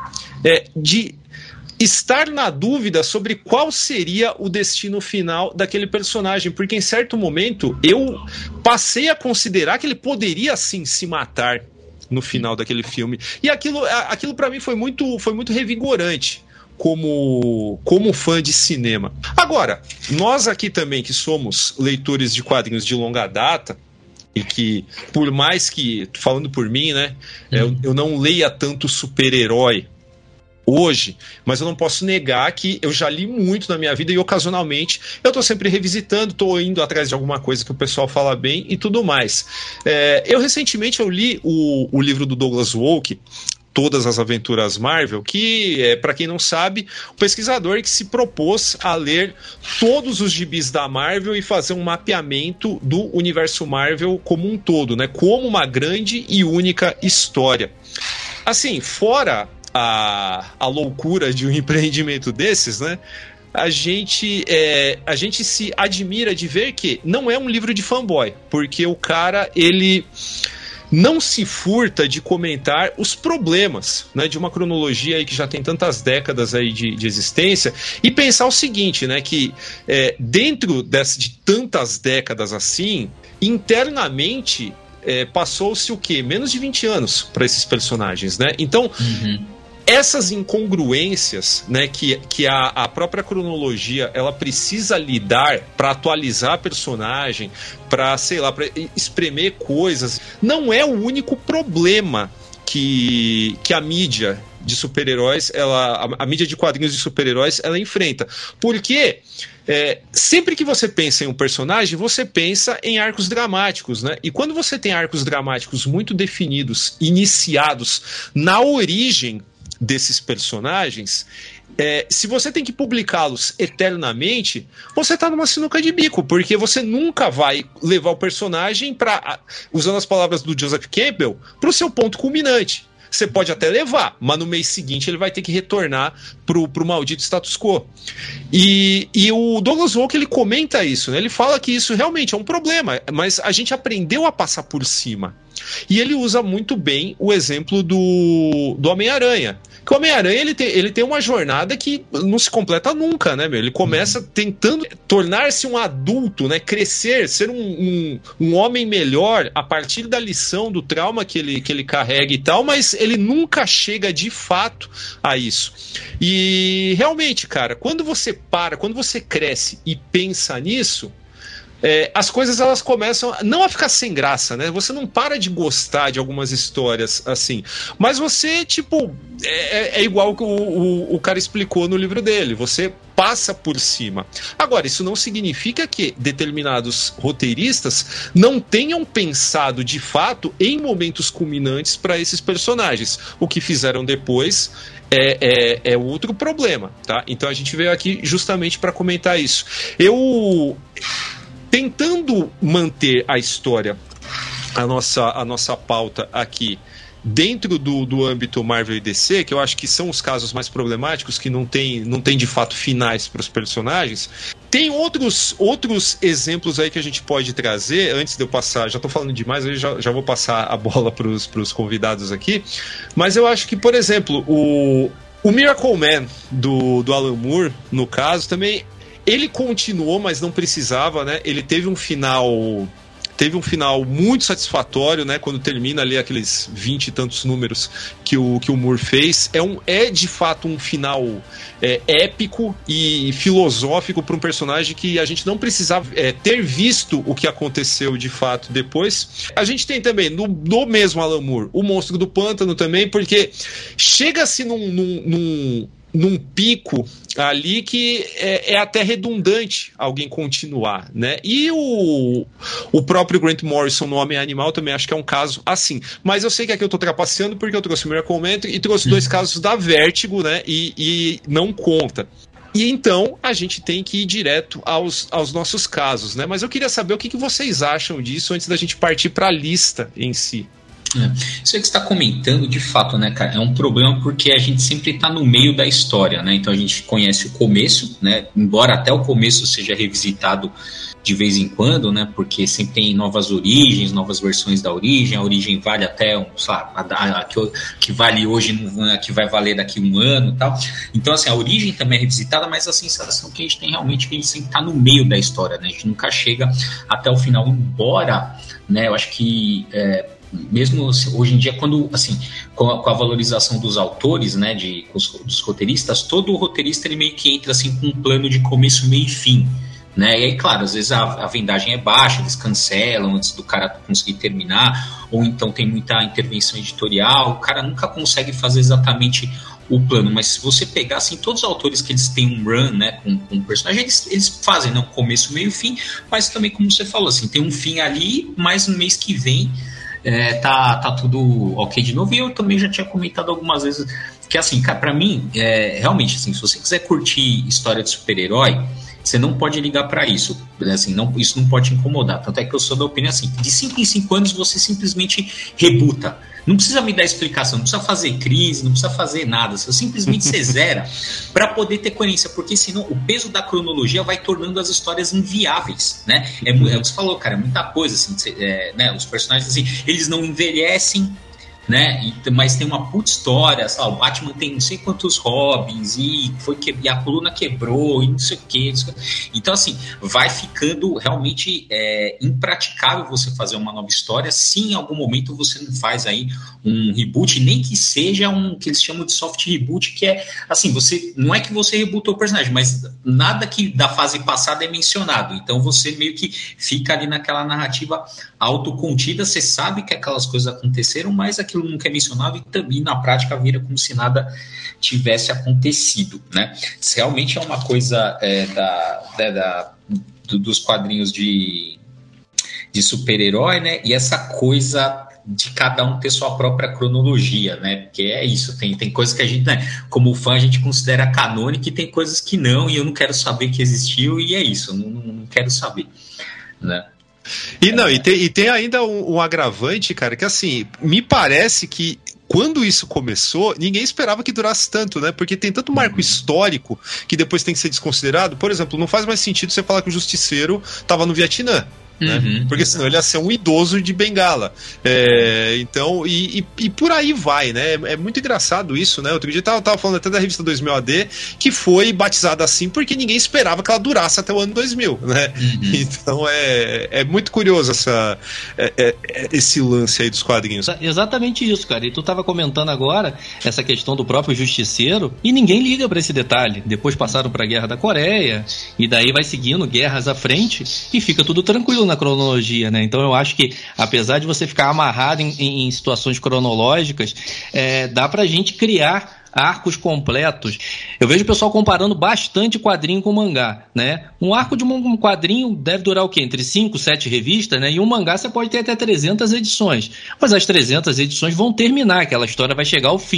S2: de estar na dúvida sobre qual seria o destino final daquele personagem, porque em certo momento eu passei a considerar que ele poderia sim se matar no final daquele filme, e aquilo para mim foi muito revigorante como fã de cinema. Agora, nós aqui também que somos leitores de quadrinhos de longa data, e que, por mais que, falando por mim, né, eu não leia tanto super-herói hoje, mas eu não posso negar que eu já li muito na minha vida e ocasionalmente eu tô sempre revisitando, tô indo atrás de alguma coisa que o pessoal fala bem e tudo mais. Recentemente eu li o livro do Douglas Wolk, Todas as Aventuras Marvel, que, para quem não sabe, o pesquisador que se propôs a ler todos os gibis da Marvel e fazer um mapeamento do universo Marvel como um todo, né, como uma grande e única história. Assim, fora a loucura de um empreendimento desses, né? A gente se admira de ver que não é um livro de fanboy, porque o cara, ele não se furta de comentar os problemas, né, de uma cronologia aí que já tem tantas décadas aí de existência, e pensar o seguinte, né, que dentro de tantas décadas assim, internamente passou-se o quê? Menos de 20 anos para esses personagens, né? Então, essas incongruências, né, que a própria cronologia ela precisa lidar para atualizar a personagem, para, sei lá, para espremer coisas, não é o único problema que a mídia de super-heróis, a mídia de quadrinhos de super-heróis, ela enfrenta. Porque sempre que você pensa em um personagem, você pensa em arcos dramáticos, né? E quando você tem arcos dramáticos muito definidos, iniciados na origem desses personagens, se você tem que publicá-los eternamente, você está numa sinuca de bico, porque você nunca vai levar o personagem para, usando as palavras do Joseph Campbell, para o seu ponto culminante. Você pode até levar, mas no mês seguinte ele vai ter que retornar pro maldito status quo. E o Douglas Wolk, ele comenta isso, né? Ele fala que isso realmente é um problema, mas a gente aprendeu a passar por cima. E ele usa muito bem o exemplo do Homem-Aranha. Que o Homem-Aranha ele tem uma jornada que não se completa nunca, né, meu? Ele começa tentando tornar-se um adulto, né? Crescer, ser um homem melhor a partir da lição, do trauma que ele carrega e tal, mas ele nunca chega de fato a isso. E realmente, cara, quando você cresce e pensa nisso, as coisas elas começam não a ficar sem graça, né? Você não para de gostar de algumas histórias assim, mas você, tipo, é igual que o cara explicou no livro dele, você passa por cima. Agora, isso não significa que determinados roteiristas não tenham pensado de fato em momentos culminantes para esses personagens. O que fizeram depois é outro problema, tá? Então a gente veio aqui justamente para comentar isso. Tentando manter a história, a nossa pauta aqui, dentro do âmbito Marvel e DC, que eu acho que são os casos mais problemáticos, que não tem de fato finais para os personagens, tem outros exemplos aí que a gente pode trazer. Antes de eu passar, já estou falando demais, eu já vou passar a bola para os convidados aqui, mas eu acho que, por exemplo, o Miracle Man do Alan Moore, no caso, também ele continuou, mas não precisava, né? Ele teve um final muito satisfatório, né? Quando termina ali aqueles 20 e tantos números que o Moore fez. É de fato um final épico e filosófico para um personagem que a gente não precisava ter visto o que aconteceu de fato depois. A gente tem também, no mesmo Alan Moore, o Monstro do Pântano também, porque chega-se num pico ali que é até redundante alguém continuar, né? E o próprio Grant Morrison no Homem-Animal também acho que é um caso assim. Mas eu sei que aqui eu tô trapaceando porque eu trouxe o Miracle Man e trouxe 2 casos da Vertigo, né? E não conta. E então a gente tem que ir direto aos nossos casos, né? Mas eu queria saber o que vocês acham disso antes da gente partir para a lista em si.
S3: Isso aí que você está comentando, de fato, né, cara, é um problema porque a gente sempre está no meio da história, né? Então a gente conhece o começo, né? Embora até o começo seja revisitado de vez em quando, né? Porque sempre tem novas origens, novas versões da origem. A origem vale até, que vale hoje, que vai valer daqui um ano e tal. Então, assim, a origem também é revisitada, mas a sensação que a gente tem realmente é que a gente sempre está no meio da história, né? A gente nunca chega até o final, embora, né? Eu acho que mesmo hoje em dia, quando, assim, com a valorização dos autores, né, dos roteiristas, todo roteirista ele meio que entra assim com um plano de começo, meio e fim, né? E aí, claro, às vezes a vendagem é baixa, eles cancelam antes do cara conseguir terminar, ou então tem muita intervenção editorial, o cara nunca consegue fazer exatamente o plano. Mas se você pegar, assim, todos os autores que eles têm um run, né, com um personagem, eles fazem, não, começo, meio e fim, mas também, como você falou, assim, tem um fim ali, mas no mês que vem tá tudo ok de novo. E eu também já tinha comentado algumas vezes que, assim, cara, pra mim, realmente, assim, se você quiser curtir história de super-herói, você não pode ligar pra isso, assim, isso não pode te incomodar. Tanto é que eu sou da opinião assim, de 5 em 5 anos você simplesmente rebuta. Não precisa me dar explicação, não precisa fazer crise, não precisa fazer nada, você simplesmente se zera para poder ter coerência, porque senão o peso da cronologia vai tornando as histórias inviáveis, né? Você falou, cara, é muita coisa, assim, né? Os personagens, assim, eles não envelhecem, né? Mas tem uma puta história, sabe? O Batman tem não sei quantos Robins e a coluna quebrou e não sei o que. Então, assim, vai ficando realmente impraticável você fazer uma nova história se em algum momento você não faz aí um reboot, nem que seja um que eles chamam de soft reboot, que é assim, não é que você rebootou o personagem, mas nada que da fase passada é mencionado. Então você meio que fica ali naquela narrativa autocontida, você sabe que aquelas coisas aconteceram, mas aquilo nunca é mencionado e também na prática vira como se nada tivesse acontecido, né? Isso realmente é uma coisa dos quadrinhos de super-herói, né? E essa coisa de cada um ter sua própria cronologia, né? Porque é isso, tem coisas que a gente, né, como fã, a gente considera canônica e tem coisas que não, e eu não quero saber que existiu, e é isso, não quero saber, né?
S2: E tem ainda um agravante, cara, que assim, me parece que quando isso começou, ninguém esperava que durasse tanto, né? Porque tem tanto marco histórico que depois tem que ser desconsiderado. Por exemplo, não faz mais sentido você falar que o Justiceiro estava no Vietnã. Né? Porque senão ele ia ser um idoso de bengala. Então, e por aí vai, né? É muito engraçado isso, né? Outro dia eu tava falando até da revista 2000 AD, que foi batizada assim porque ninguém esperava que ela durasse até o ano 2000, né? Então é muito curioso esse lance aí dos quadrinhos.
S4: Exatamente isso, cara. E tu tava comentando agora essa questão do próprio Justiceiro, e ninguém liga pra esse detalhe. Depois passaram pra Guerra da Coreia, e daí vai seguindo guerras à frente, e fica tudo tranquilo na cronologia, né? Então eu acho que, apesar de você ficar amarrado em situações cronológicas, dá pra gente criar arcos completos. Eu vejo o pessoal comparando bastante quadrinho com mangá, né? Um arco de um quadrinho deve durar o quê? Entre 5, 7 revistas, né? E um mangá você pode ter até 300 edições. Mas as 300 edições vão terminar, aquela história vai chegar ao fim,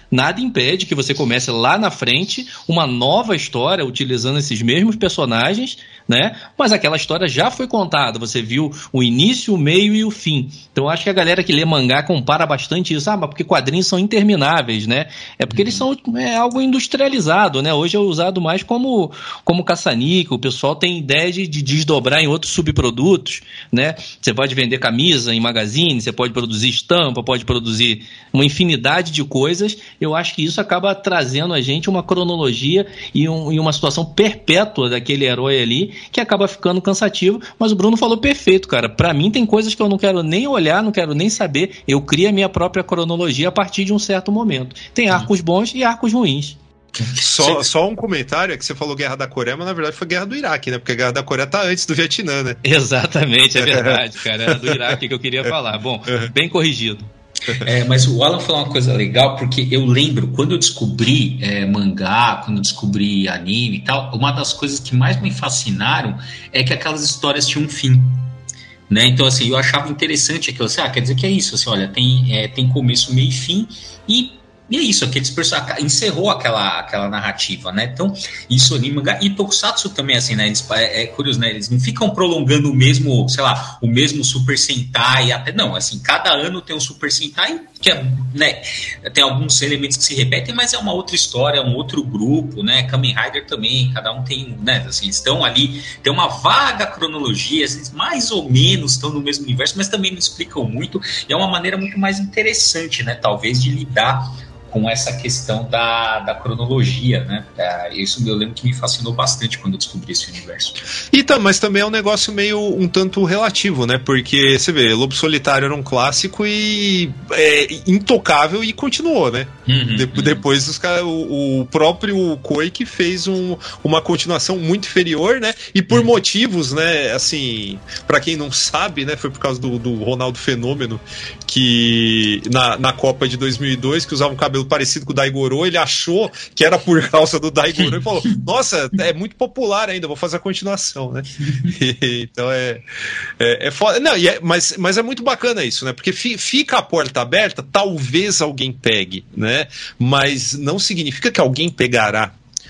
S4: nada impede que você comece lá na frente uma nova história utilizando esses mesmos personagens, né? Mas aquela história já foi contada, você viu o início, o meio e o fim. Então acho que a galera que lê mangá compara bastante isso. Mas porque quadrinhos são intermináveis, né? É porque eles são algo industrializado, né? Hoje é usado mais como caça-níquel. O pessoal tem ideia de desdobrar em outros subprodutos, né? Você pode vender camisa em magazine, você pode produzir estampa, pode produzir uma infinidade de coisas. Eu acho que isso acaba trazendo a gente uma cronologia e uma situação perpétua daquele herói ali, que acaba ficando cansativo. Mas o Bruno falou perfeito, cara. Pra mim tem coisas que eu não quero nem olhar, não quero nem saber. Eu crio a minha própria cronologia a partir de um certo momento. Tem arcos bons e arcos ruins.
S2: Só um comentário, é que você falou Guerra da Coreia, mas na verdade foi Guerra do Iraque, né? Porque a Guerra da Coreia tá antes do Vietnã, né?
S4: Exatamente, é verdade, cara. Era do Iraque que eu queria falar. Bom, bem corrigido.
S3: Mas o Alan falou uma coisa legal, porque eu lembro, quando eu descobri mangá, quando eu descobri anime e tal, uma das coisas que mais me fascinaram é que aquelas histórias tinham um fim. Né? Então, assim, eu achava interessante aquilo, assim, quer dizer que é isso, assim, olha, tem começo, meio e fim, e é isso, aqueles personagens encerrou aquela narrativa, né? Então, isso ali, mangá e Tokusatsu também, assim, né? É curioso, né? Eles não ficam prolongando o mesmo, sei lá, o mesmo Super Sentai, até não, assim, cada ano tem um Super Sentai que né, tem alguns elementos que se repetem, mas é uma outra história, é um outro grupo, né? Kamen Rider também, cada um tem, né? Assim, estão ali, tem uma vaga cronologia, assim, mais ou menos estão no mesmo universo, mas também não explicam muito, e é uma maneira muito mais interessante, né? Talvez de lidar com essa questão da cronologia, né? Isso eu lembro que me fascinou bastante quando eu descobri esse universo.
S2: Mas também é um negócio meio um tanto relativo, né? Porque você vê, Lobo Solitário era um clássico e intocável e continuou, né? Depois o próprio Koike fez uma continuação muito inferior, né? E por motivos, né? Assim, pra quem não sabe, né? Foi por causa do Ronaldo Fenômeno, que na Copa de 2002, que usava um cabelo parecido com o Daigoro, ele achou que era por causa do Daigoro e falou, nossa, é muito popular ainda, vou fazer a continuação, né? Então é foda. Não, mas é muito bacana isso, né? Porque fica a porta aberta, talvez alguém pegue, né? Mas não significa que alguém pegará.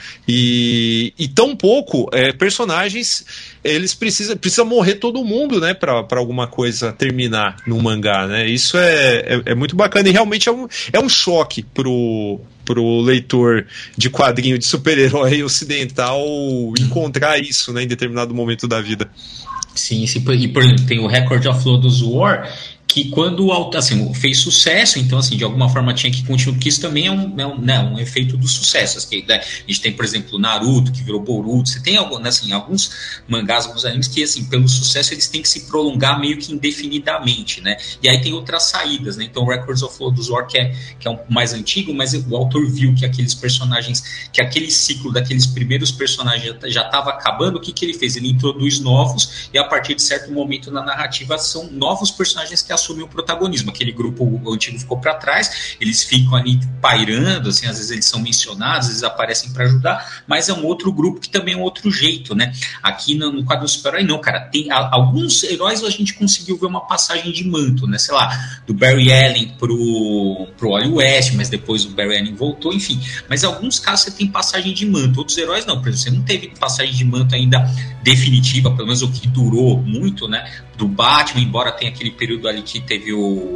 S2: E tampouco personagens, eles precisam morrer todo mundo, né, pra alguma coisa terminar no mangá, né? Isso é muito bacana e realmente é um choque pro leitor de quadrinho de super-herói ocidental encontrar isso, né, em determinado momento da vida.
S3: Sim, e por exemplo, tem o Record of Lodoss War, que quando assim, fez sucesso, então assim, de alguma forma tinha que continuar, porque isso também é um efeito do sucesso. Assim, né? A gente tem, por exemplo, Naruto, que virou Boruto, você tem assim, alguns mangás, alguns animes que, assim, pelo sucesso eles têm que se prolongar meio que indefinidamente, né? E aí tem outras saídas, né? Então Records of Lodoss War, que é um mais antigo, mas o autor viu que aqueles personagens, que aquele ciclo daqueles primeiros personagens já estava acabando. O que ele fez? Ele introduz novos, e a partir de certo momento na narrativa são novos personagens que assumem o protagonismo. Aquele grupo antigo ficou para trás, eles ficam ali pairando, assim, às vezes eles são mencionados, às vezes aparecem para ajudar, mas é um outro grupo que também é um outro jeito, né? Aqui no quadro do super-herói não, cara, tem alguns heróis a gente conseguiu ver uma passagem de manto, né? Sei lá, do Barry Allen pro Wally West, mas depois o Barry Allen voltou, enfim. Mas em alguns casos você tem passagem de manto, outros heróis não, por exemplo, você não teve passagem de manto ainda definitiva, pelo menos o que durou muito, né? Do Batman, embora tenha aquele período ali que teve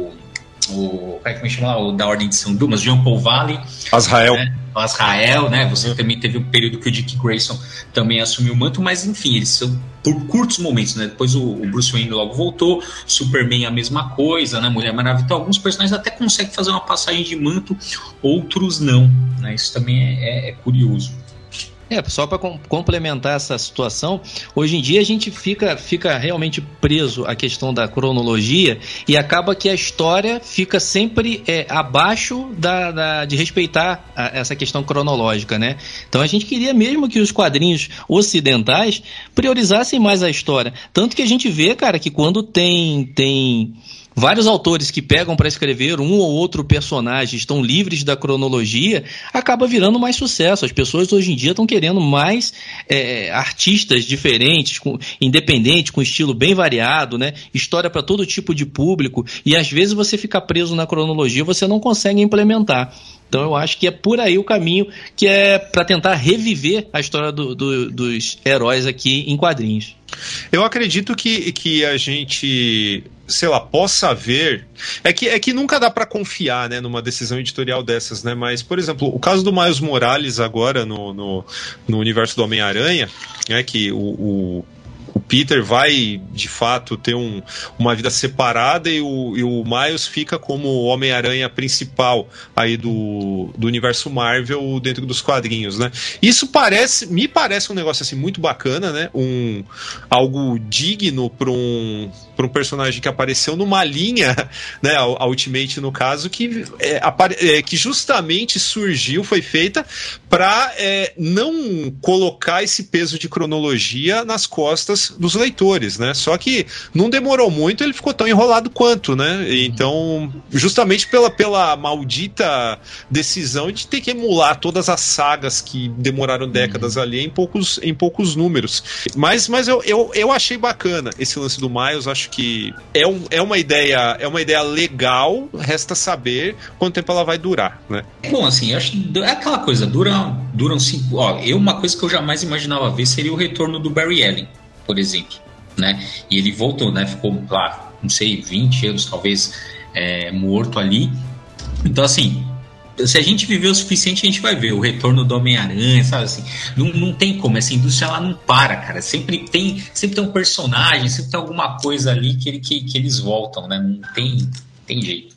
S3: como é que me chama? O da Ordem de São Dumas, Jean Paul Valley.
S2: Azrael.
S3: Né? Azrael, né? Você também teve um período que o Dick Grayson também assumiu o manto, mas enfim, eles são por curtos momentos, né? Depois o Bruce Wayne logo voltou, Superman a mesma coisa, né? Mulher Maravilha. Então, alguns personagens até conseguem fazer uma passagem de manto, outros não, né? Isso também é curioso.
S4: Só para complementar essa situação, hoje em dia a gente fica realmente preso à questão da cronologia e acaba que a história fica sempre abaixo de respeitar essa questão cronológica, né? Então a gente queria mesmo que os quadrinhos ocidentais priorizassem mais a história. Tanto que a gente vê, cara, que quando tem vários autores que pegam para escrever um ou outro personagem, estão livres da cronologia, acaba virando mais sucesso. As pessoas hoje em dia estão querendo mais artistas diferentes, independentes, com estilo bem variado, né? História para todo tipo de público, e às vezes você fica preso na cronologia, você não consegue implementar. Então eu acho que é por aí o caminho, que é para tentar reviver a história dos heróis aqui em quadrinhos.
S2: Eu acredito que a gente, sei lá, possa ver. É que nunca dá pra confiar, né, numa decisão editorial dessas, né? Mas, por exemplo, o caso do Miles Morales agora no universo do Homem-Aranha, né, que o Peter vai, de fato, ter uma vida separada e o Miles fica como o Homem-Aranha principal aí do universo Marvel dentro dos quadrinhos, né? Isso me parece um negócio assim muito bacana, né? Algo digno para um personagem que apareceu numa linha, né? A Ultimate, no caso, que justamente foi feita para não colocar esse peso de cronologia nas costas dos leitores, né? Só que não demorou muito, ele ficou tão enrolado quanto, né? Então, justamente pela maldita decisão de ter que emular todas as sagas que demoraram décadas ali em poucos números. Mas eu achei bacana esse lance do Miles, acho que é uma ideia legal, resta saber quanto tempo ela vai durar, né?
S3: Bom, assim, acho que é aquela coisa, duram 5... uma coisa que eu jamais imaginava ver seria o retorno do Barry Allen, por exemplo, né? E ele voltou, né? Ficou lá, não sei, 20 anos talvez morto ali. Então, assim, se a gente viver o suficiente, a gente vai ver o retorno do Homem-Aranha, sabe assim? Não tem como, essa indústria ela não para, cara. Sempre tem um personagem, sempre tem alguma coisa ali que eles voltam, né? Não tem jeito.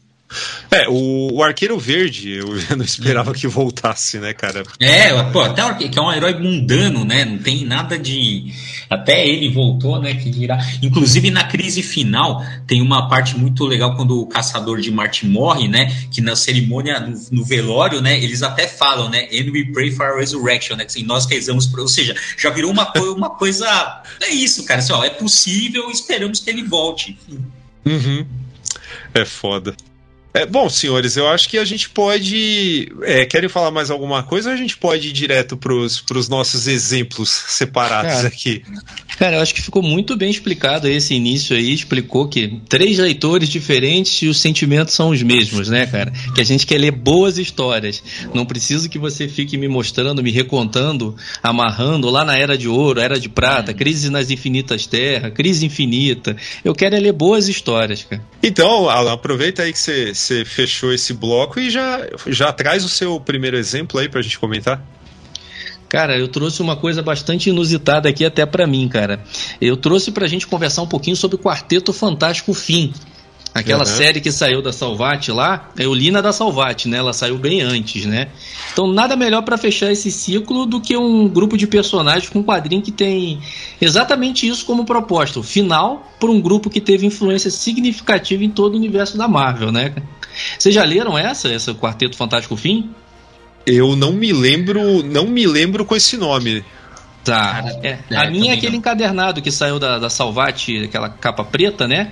S2: O Arqueiro Verde, eu não esperava que voltasse, né, cara?
S3: Até que é um herói mundano, né? Não tem nada de... Até ele voltou, né? Que dirá. Inclusive, na crise final, tem uma parte muito legal quando o Caçador de Marte morre, né? Que na cerimônia, no velório, né? Eles até falam, né? And we pray for a resurrection, né? Assim, nós rezamos por... Ou seja, já virou uma coisa... É isso, cara. Assim, é possível, esperamos que ele volte.
S2: Uhum. É foda. Bom, senhores, eu acho que a gente pode... querem falar mais alguma coisa ou a gente pode ir direto pros nossos exemplos separados aqui?
S4: Cara, eu acho que ficou muito bem explicado esse início aí, explicou que 3 leitores diferentes e os sentimentos são os mesmos, né, cara? Que a gente quer ler boas histórias. Não preciso que você fique me mostrando, me recontando, amarrando lá na Era de Ouro, Era de Prata, Crise nas Infinitas Terras, Crise Infinita. Eu quero ler boas histórias, cara.
S2: Então, Alan, aproveita aí que você fechou esse bloco e já traz o seu primeiro exemplo aí pra gente comentar.
S4: Cara, eu trouxe uma coisa bastante inusitada aqui até pra mim, cara. Eu trouxe pra gente conversar um pouquinho sobre o Quarteto Fantástico Fim. Aquela série que saiu da Salvat lá, eu li na da Salvat, né? Ela saiu bem antes, né? Então nada melhor pra fechar esse ciclo do que um grupo de personagens com um quadrinho que tem exatamente isso como proposta. O final por um grupo que teve influência significativa em todo o universo da Marvel, né? Vocês já leram esse Quarteto Fantástico Fim?
S2: Eu não me lembro com esse nome.
S4: Tá. A minha é aquele encadernado que saiu da Salvat, aquela capa preta, né?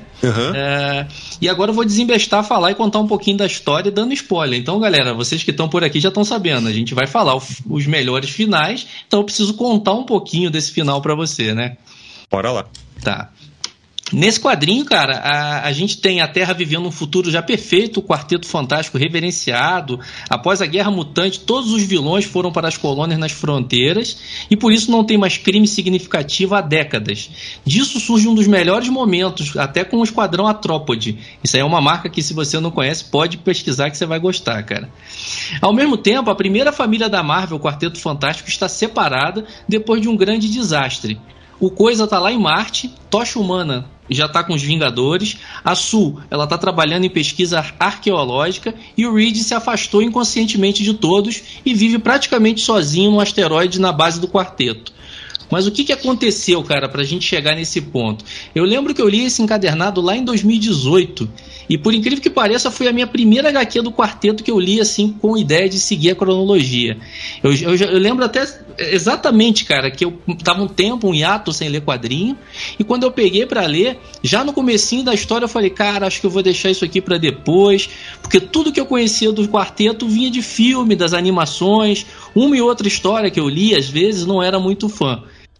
S4: E agora eu vou desembestar, falar e contar um pouquinho da história, dando spoiler. Então, galera, vocês que estão por aqui já estão sabendo. A gente vai falar os melhores finais, então eu preciso contar um pouquinho desse final pra você, né?
S2: Bora lá.
S4: Tá. Nesse quadrinho, cara, a gente tem a Terra vivendo um futuro já perfeito, o Quarteto Fantástico reverenciado. Após a Guerra Mutante, todos os vilões foram para as colônias nas fronteiras e por isso não tem mais crime significativo há décadas. Disso surge um dos melhores momentos, até com o Esquadrão Atrópode. Isso aí é uma marca que, se você não conhece, pode pesquisar que você vai gostar, cara. Ao mesmo tempo, a primeira família da Marvel, o Quarteto Fantástico, está separada depois de um grande desastre. O Coisa tá lá em Marte, Tocha Humana já tá com os Vingadores, a Sue, ela tá trabalhando em pesquisa arqueológica e o Reed se afastou inconscientemente de todos e vive praticamente sozinho no asteroide na base do quarteto. Mas o que aconteceu, cara, pra gente chegar nesse ponto? Eu lembro que eu li esse encadernado lá em 2018 e, por incrível que pareça, foi a minha primeira HQ do quarteto que eu li assim com ideia de seguir a cronologia. Eu lembro até exatamente, cara, que eu tava um hiato sem ler quadrinho e quando eu peguei pra ler, já no comecinho da história eu falei, cara, acho que eu vou deixar isso aqui pra depois, porque tudo que eu conhecia do quarteto vinha de filme, das animações, uma e outra história que eu li, às vezes, não era muito fã.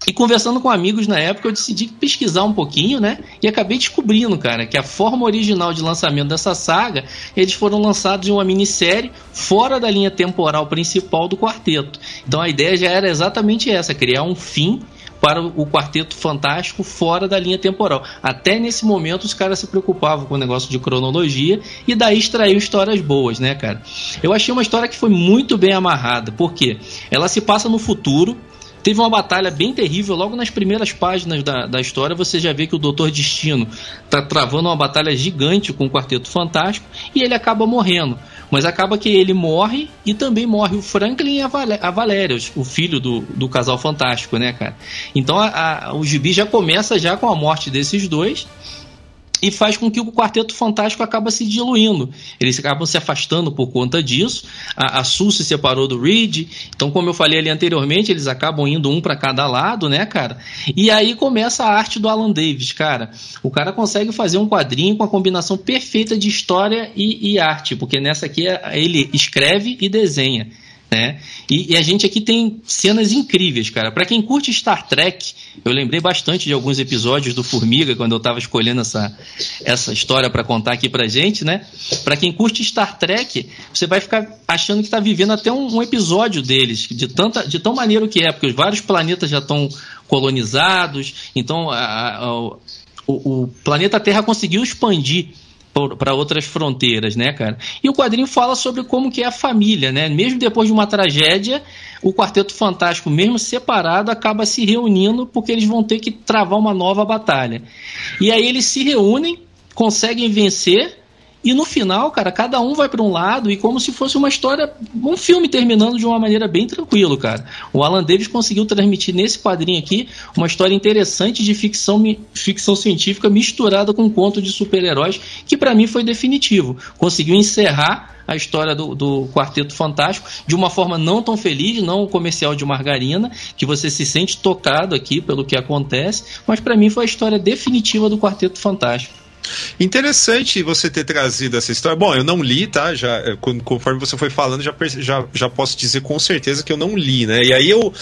S4: E conversando com amigos na época, eu decidi pesquisar um pouquinho, né? E acabei descobrindo, cara, que a forma original de lançamento dessa saga, eles foram lançados em uma minissérie fora da linha temporal principal do quarteto. Então a ideia já era exatamente essa, criar um fim para o Quarteto Fantástico fora da linha temporal. Até nesse momento os caras se preocupavam com o negócio de cronologia e daí extraíam histórias boas, né, cara? Eu achei uma história que foi muito bem amarrada, porque ela se passa no futuro. Teve uma batalha bem terrível, logo nas primeiras páginas da história você já vê que o Doutor Destino está travando uma batalha gigante com o Quarteto Fantástico e ele acaba morrendo. Mas acaba que ele morre e também morre o Franklin e a Valéria, o filho do casal fantástico, né, cara? Então o gibi já começa já com a morte desses dois e faz com que o Quarteto Fantástico acaba se diluindo. Eles acabam se afastando por conta disso. A Sue se separou do Reed. Então, como eu falei ali anteriormente, eles acabam indo um para cada lado, né, cara? E aí começa a arte do Alan Davis, cara. O cara consegue fazer um quadrinho com a combinação perfeita de história e arte, porque nessa aqui ele escreve e desenha, né? E a gente aqui tem cenas incríveis, cara. Pra quem curte Star Trek, eu lembrei bastante de alguns episódios do Formiga quando eu tava escolhendo essa história pra contar aqui pra gente, né? Pra quem curte Star Trek, você vai ficar achando que tá vivendo até um episódio deles, de tão maneiro que é, porque os vários planetas já estão colonizados, então o planeta Terra conseguiu expandir para outras fronteiras, né, cara? E o quadrinho fala sobre como que é a família, né? Mesmo depois de uma tragédia, o Quarteto Fantástico, mesmo separado, acaba se reunindo porque eles vão ter que travar uma nova batalha. E aí eles se reúnem, conseguem vencer e no final, cara, cada um vai para um lado e como se fosse uma história, um filme terminando de uma maneira bem tranquila, cara. O Alan Davis conseguiu transmitir nesse quadrinho aqui uma história interessante de ficção científica misturada com um conto de super-heróis que para mim foi definitivo. Conseguiu encerrar a história do Quarteto Fantástico de uma forma não tão feliz, não comercial de margarina, que você se sente tocado aqui pelo que acontece, mas para mim foi a história definitiva do Quarteto Fantástico.
S2: Interessante você ter trazido essa história. Bom, eu não li, tá? Conforme você foi falando, já posso dizer com certeza que eu não li, né? E aí eu,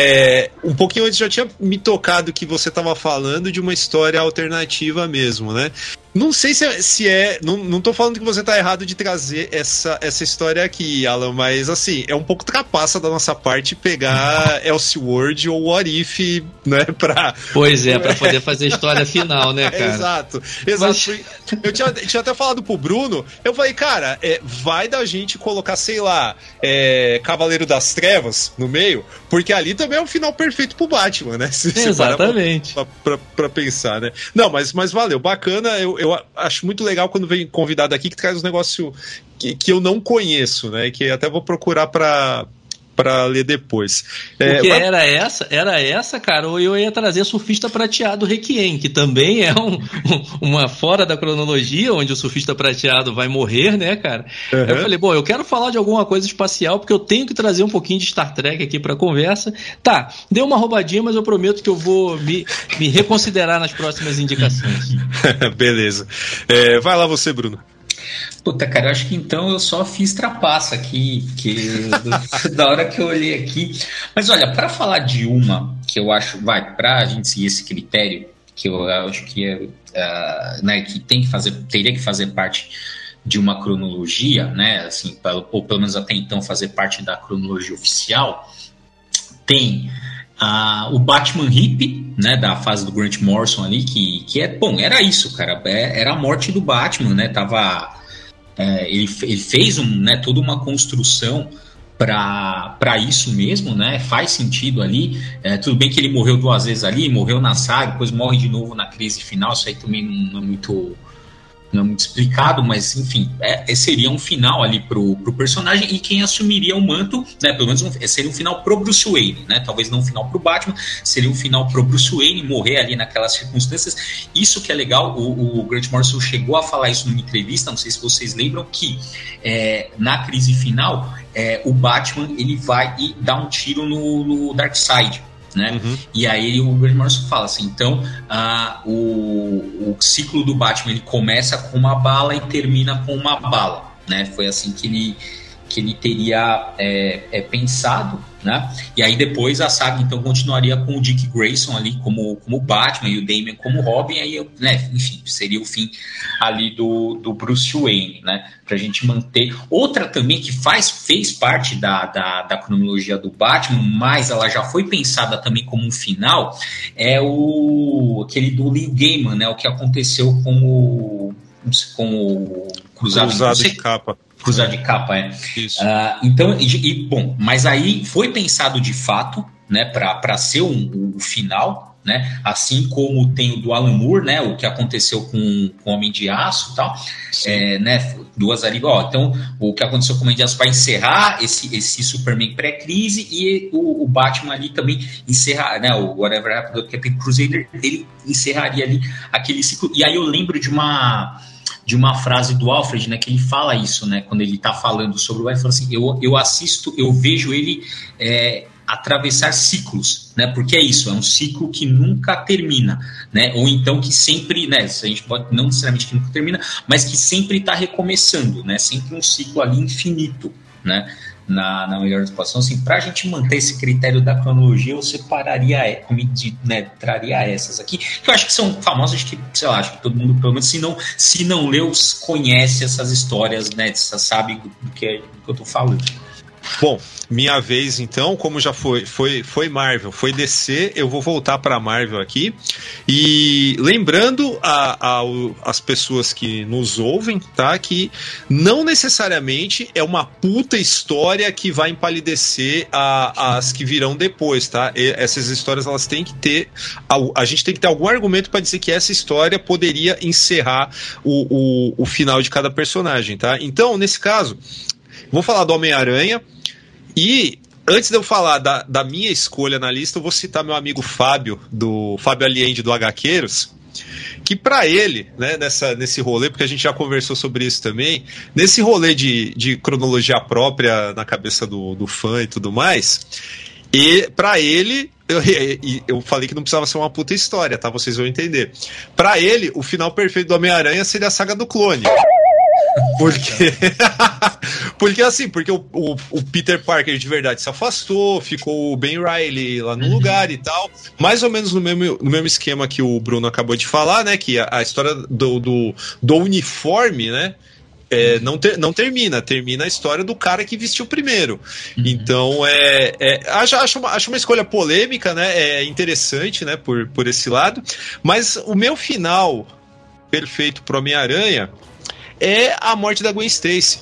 S2: um pouquinho antes, já tinha me tocado que você estava falando de uma história alternativa mesmo, né? Não sei se é. Não tô falando que você tá errado de trazer essa história aqui, Alan, mas assim, é um pouco trapaça da nossa parte pegar Elseworld ou What If, né?
S4: Pois é, pra poder fazer a história final, né, cara?
S2: Exato. Mas... Eu tinha até falado pro Bruno, eu falei, cara, vai da gente colocar, sei lá, Cavaleiro das Trevas no meio, porque ali também é um final perfeito pro Batman, né?
S4: Exatamente.
S2: Pra pensar, né? Não, mas valeu, bacana. Eu acho muito legal quando vem convidado aqui que traz um negócio que eu não conheço, né? Que até vou procurar pra ler depois.
S4: Porque era essa, cara, ou eu ia trazer Surfista Prateado Requiem, que também é uma fora da cronologia, onde o Surfista Prateado vai morrer, né, cara? Uhum. Eu falei, bom, eu quero falar de alguma coisa espacial, porque eu tenho que trazer um pouquinho de Star Trek aqui pra conversa. Tá, deu uma roubadinha, mas eu prometo que eu vou me reconsiderar nas próximas indicações.
S2: Beleza. Vai lá você, Bruno.
S3: Puta, cara, eu acho que então eu só fiz trapaça aqui, da hora que eu olhei aqui. Mas olha, para falar de uma que eu acho, pra gente seguir esse critério, que eu acho que né, que teria que fazer parte de uma cronologia, né, assim, ou pelo menos até então fazer parte da cronologia oficial, tem o Batman Hip, né, da fase do Grant Morrison ali, que bom, era isso, cara, era a morte do Batman, né, ele fez toda uma construção para isso mesmo, né, faz sentido ali, tudo bem que ele morreu 2 vezes ali, morreu na saga, depois morre de novo na crise final, isso aí também não é muito explicado, mas enfim, seria um final ali pro personagem, e quem assumiria o manto, né, pelo menos seria um final pro Bruce Wayne, né, talvez não um final pro Batman, seria um final pro Bruce Wayne morrer ali naquelas circunstâncias. Isso que é legal, o Grant Morrison chegou a falar isso numa entrevista, não sei se vocês lembram, que na crise final o Batman ele vai e dá um tiro no Darkseid, né? Uhum. E aí o Grant Morrison fala assim, então o ciclo do Batman ele começa com uma bala e termina com uma bala, né? Foi assim que que ele teria pensado, né? E aí depois a saga então continuaria com o Dick Grayson ali como Batman e o Damian como Robin, aí né, enfim, seria o fim ali do Bruce Wayne, né? Pra gente manter. Outra também que fez parte da cronologia do Batman, mas ela já foi pensada também como um final, é aquele do Neil Gaiman, né? O que aconteceu com o Cruzado
S2: de Capa.
S3: Cruzado de Capa,
S2: Isso.
S3: Então, bom, mas aí foi pensado de fato, né, para ser o final, né, assim como tem o do Alan Moore, né, o que aconteceu com o Homem de Aço e tal, né, duas ali, então o que aconteceu com o Homem de Aço vai encerrar esse Superman pré-crise, e o Batman ali também encerrar, né, o Whatever Happened to Captain Crusader, ele encerraria ali aquele ciclo. E aí eu lembro de uma frase do Alfred, né, que ele fala isso, né, quando ele está falando sobre o Batman, ele fala assim, eu vejo ele atravessar ciclos, né, porque é isso, é um ciclo que nunca termina, né, ou então que sempre, né, a gente pode, não necessariamente que nunca termina, mas que sempre está recomeçando, né, sempre um ciclo ali infinito, né, na melhor situação, assim, para a gente manter esse critério da cronologia, eu separaria, né, traria essas aqui, que eu acho que são famosas, que, sei lá, acho que todo mundo, pelo menos, se não leu, conhece essas histórias, né, sabe do que eu tô falando.
S2: Bom, minha vez então, como já foi Marvel, foi DC, eu vou voltar para Marvel aqui. E lembrando as pessoas que nos ouvem, tá, que não necessariamente é uma puta história que vai empalidecer as que virão depois, tá? Essas histórias, elas têm que ter, a gente tem que ter algum argumento para dizer que essa história poderia encerrar o final de cada personagem, tá? Então, nesse caso, vou falar do Homem-Aranha. E antes de eu falar da minha escolha na lista, eu vou citar meu amigo Fábio Allende do HQueiros, que para ele, né, nesse rolê, porque a gente já conversou sobre isso também, nesse rolê de cronologia própria na cabeça do fã e tudo mais, e para ele, eu falei que não precisava ser uma puta história, tá? Vocês vão entender. Para ele, o final perfeito do Homem-Aranha seria a saga do clone. Porque o Peter Parker de verdade se afastou, ficou o Ben Reilly lá no lugar e tal, mais ou menos no mesmo esquema que o Bruno acabou de falar, né, que a história do uniforme, né, não termina a história do cara que vestiu primeiro. Então acho uma escolha polêmica, né, é interessante, né, por esse lado, mas o meu final perfeito pro Homem-Aranha é a morte da Gwen Stacy.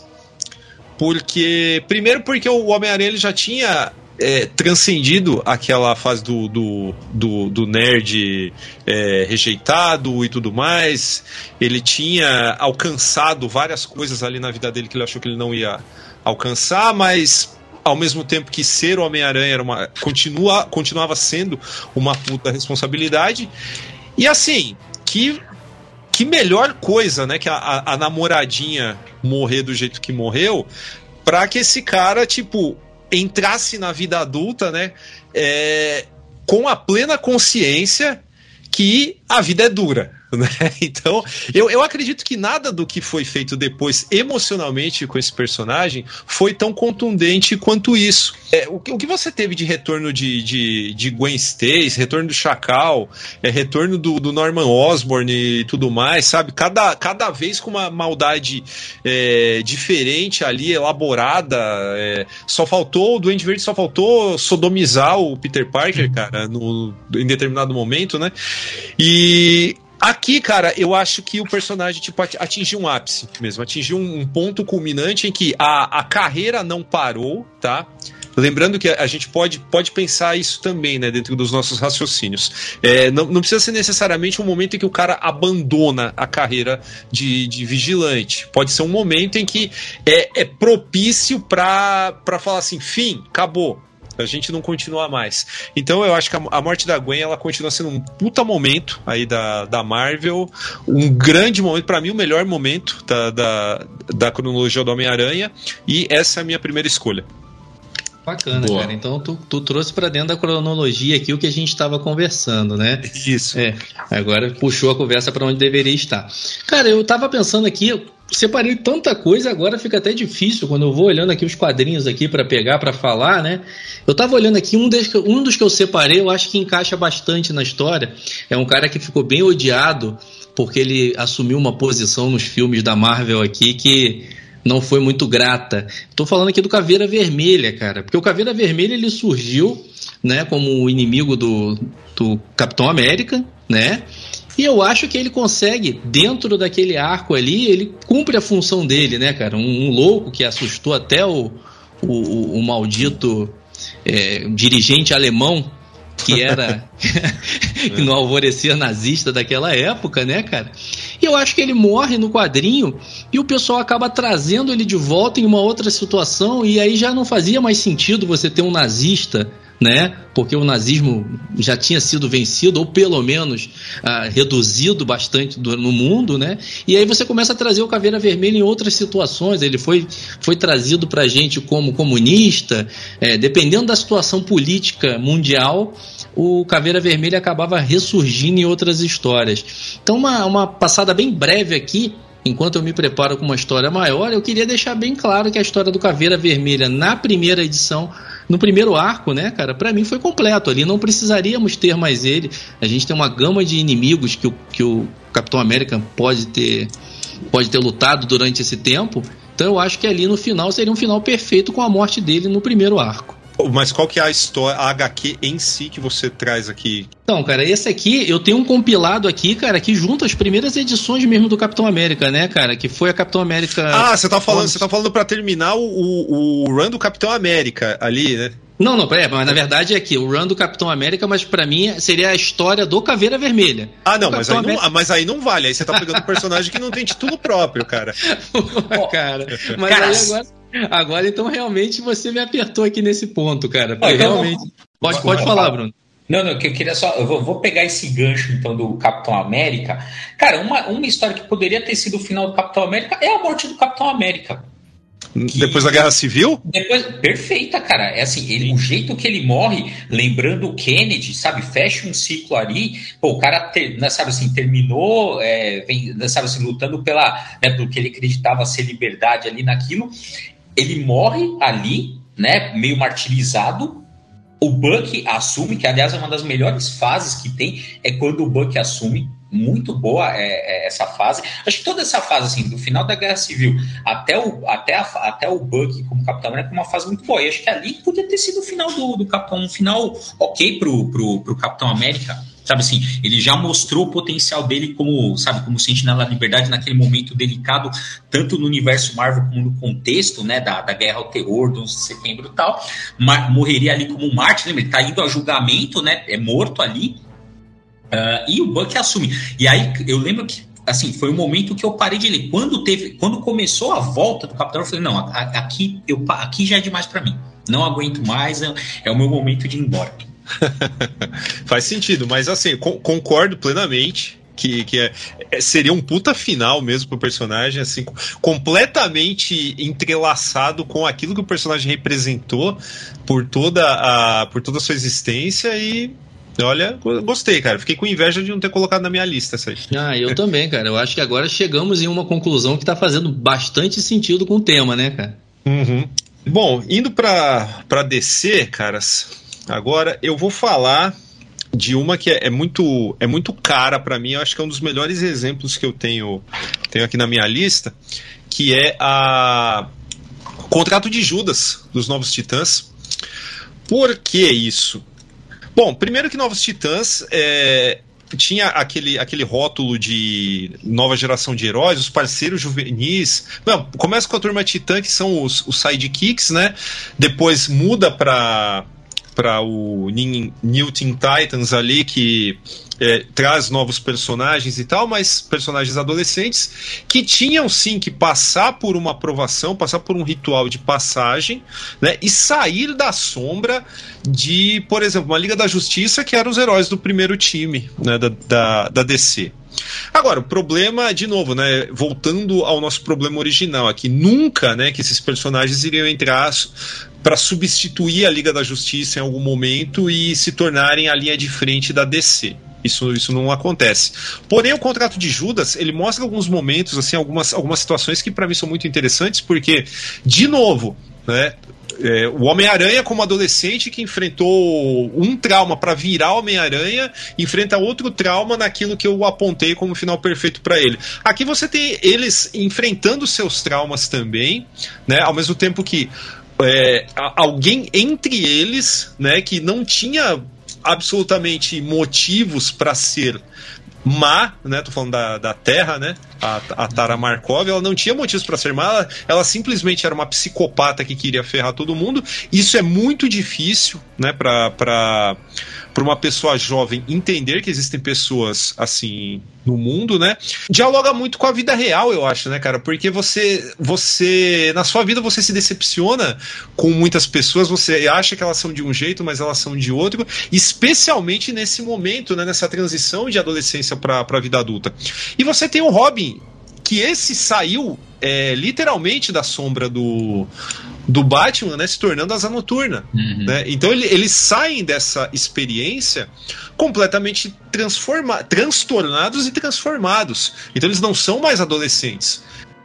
S2: Primeiro porque o Homem-Aranha ele já tinha transcendido aquela fase do nerd rejeitado e tudo mais. Ele tinha alcançado várias coisas ali na vida dele que ele achou que ele não ia alcançar, mas ao mesmo tempo que ser o Homem-Aranha continuava sendo uma puta responsabilidade. E assim, que melhor coisa, né, que a namoradinha morrer do jeito que morreu, pra que esse cara, tipo, entrasse na vida adulta, né, com a plena consciência que a vida é dura, né? Então, eu acredito que nada do que foi feito depois emocionalmente com esse personagem foi tão contundente quanto isso. O que você teve de retorno de Gwen Stacy, retorno do Chacal, retorno do Norman Osborn e tudo mais, sabe? Cada vez com uma maldade diferente ali, elaborada. O Duende Verde só faltou sodomizar o Peter Parker, cara, em determinado momento, né? E aqui, cara, eu acho que o personagem tipo, atingiu um ápice mesmo, atingiu um ponto culminante em que a carreira não parou, tá? Lembrando que a gente pode pensar isso também, né, dentro dos nossos raciocínios. Não precisa ser necessariamente um momento em que o cara abandona a carreira de vigilante. Pode ser um momento em que é propício para falar assim, fim, acabou. A gente não continua mais. Então eu acho que a morte da Gwen, ela continua sendo um puta momento aí da Marvel, um grande momento, pra mim o melhor momento da cronologia do Homem-Aranha, e essa é a minha primeira escolha.
S4: Bacana,
S3: Boa.
S4: cara. Então tu trouxe pra dentro da cronologia aqui o que a gente estava conversando, né?
S2: Isso.
S4: Agora puxou a conversa pra onde deveria estar. Cara, eu tava pensando aqui, separei tanta coisa, agora fica até difícil quando eu vou olhando aqui os quadrinhos aqui para pegar, para falar, né? Eu tava olhando aqui, um dos que eu separei, eu acho que encaixa bastante na história. É um cara que ficou bem odiado porque ele assumiu uma posição nos filmes da Marvel aqui que não foi muito grata. Tô falando aqui do Caveira Vermelha, cara, porque o Caveira Vermelha ele surgiu, né, como inimigo do Capitão América, né? E eu acho que ele consegue, dentro daquele arco ali, ele cumpre a função dele, né, cara? Um louco que assustou até o maldito dirigente alemão, que era no alvorecer nazista daquela época, né, cara? E eu acho que ele morre no quadrinho e o pessoal acaba trazendo ele de volta em uma outra situação, e aí já não fazia mais sentido você ter um nazista, né? Porque o nazismo já tinha sido vencido, ou pelo menos reduzido bastante no mundo, né? E aí você começa a trazer o Caveira Vermelha em outras situações. Ele foi trazido pra gente como comunista, dependendo da situação política mundial, o Caveira Vermelha acabava ressurgindo em outras histórias. Então uma passada bem breve aqui, enquanto eu me preparo com uma história maior, eu queria deixar bem claro que a história do Caveira Vermelha na primeira edição, no primeiro arco, né, cara, pra mim foi completo ali, não precisaríamos ter mais ele. A gente tem uma gama de inimigos que o Capitão América pode ter lutado durante esse tempo, então eu acho que ali no final seria um final perfeito com a morte dele no primeiro arco.
S2: Mas qual que é a história, a HQ em si que você traz aqui?
S4: Então, cara, esse aqui, eu tenho um compilado aqui, cara, que junta as primeiras edições mesmo do Capitão América, né, cara, que foi a Capitão América...
S2: Você tá falando pra terminar o run do Capitão América ali, né?
S4: Não, mas na verdade é aqui, o run do Capitão América, mas pra mim seria a história do Caveira Vermelha.
S2: Não, mas aí não vale, aí você tá pegando um personagem que não tem título próprio, cara.
S4: Cara, mas aí agora então realmente você me apertou aqui nesse ponto, cara. Realmente. Pode falar, Bruno.
S3: Não, que eu queria só. Eu vou pegar esse gancho então do Capitão América. Cara, uma história que poderia ter sido o final do Capitão América é a morte do Capitão América.
S2: Depois da Guerra Civil?
S3: Perfeita, cara. É assim, o jeito que ele morre, lembrando o Kennedy, sabe? Fecha um ciclo ali. Pô, o cara, sabe assim, terminou, sabe assim, lutando pelo que ele acreditava ser liberdade ali naquilo. Ele morre ali, né? Meio martirizado. O Buck assume, que aliás é uma das melhores fases que tem, é quando o Buck assume. Muito boa essa fase. Acho que toda essa fase, assim, do final da Guerra Civil até o Buck como Capitão América, é uma fase muito boa. E acho que ali podia ter sido o final do Capitão, um final ok pro Capitão América. Sabe assim, ele já mostrou o potencial dele como Sentinela da Liberdade naquele momento delicado, tanto no universo Marvel como no contexto, né, da guerra ao terror do 11 de setembro e tal. Morreria ali como Marte, lembra? Ele tá indo a julgamento, né? É morto ali. E o Buck assume. E aí eu lembro que assim, foi o momento que eu parei de ler. Quando começou a volta do Capitão, eu falei, não, aqui já é demais pra mim. Não aguento mais, é o meu momento de ir embora.
S2: Faz sentido, mas assim, concordo plenamente que seria um puta final mesmo pro personagem, assim, completamente entrelaçado com aquilo que o personagem representou por toda a sua existência. E olha, gostei, cara. Fiquei com inveja de não ter colocado na minha lista isso aí.
S4: Eu também, cara. Eu acho que agora chegamos em uma conclusão que tá fazendo bastante sentido com o tema, né, cara?
S2: Uhum. Bom, indo pra DC, caras, agora eu vou falar de uma que é muito cara pra mim. Eu acho que é um dos melhores exemplos que eu tenho aqui na minha lista, que é a Contrato de Judas, dos Novos Titãs. Por que isso? Bom, primeiro que Novos Titãs tinha aquele rótulo de nova geração de heróis, os parceiros juvenis. Não, começa com a Turma Titã, que são os sidekicks, né? Depois muda para o New Teen Titans ali, que traz novos personagens e tal, mas personagens adolescentes que tinham sim que passar por uma aprovação, passar por um ritual de passagem, né, e sair da sombra de, por exemplo, uma Liga da Justiça, que eram os heróis do primeiro time, né, da DC. Agora, o problema, de novo, né, voltando ao nosso problema original aqui, nunca, né, que esses personagens iriam entrar para substituir a Liga da Justiça em algum momento e se tornarem a linha de frente da DC. Isso não acontece. Porém, o Contrato de Judas, ele mostra alguns momentos, assim, algumas situações que para mim são muito interessantes, porque, de novo, né, o Homem-Aranha como adolescente que enfrentou um trauma para virar Homem-Aranha, enfrenta outro trauma naquilo que eu apontei como final perfeito para ele. Aqui você tem eles enfrentando seus traumas também, né, ao mesmo tempo que alguém entre eles, né, que não tinha absolutamente motivos para ser má, né? Tô falando da Terra, né? A Tara Markov, ela não tinha motivos para ser má, ela simplesmente era uma psicopata que queria ferrar todo mundo. Isso é muito difícil, né? Para uma pessoa jovem entender que existem pessoas assim no mundo, né? Dialoga muito com a vida real, eu acho, né, cara? Porque você na sua vida você se decepciona com muitas pessoas, você acha que elas são de um jeito, mas elas são de outro, especialmente nesse momento, né, nessa transição de adolescência para a vida adulta. E você tem o Robin, que esse saiu literalmente da sombra do Batman, né, se tornando Asa Noturna. Né? Então eles saem dessa experiência completamente transtornados e transformados. Então eles não são mais adolescentes.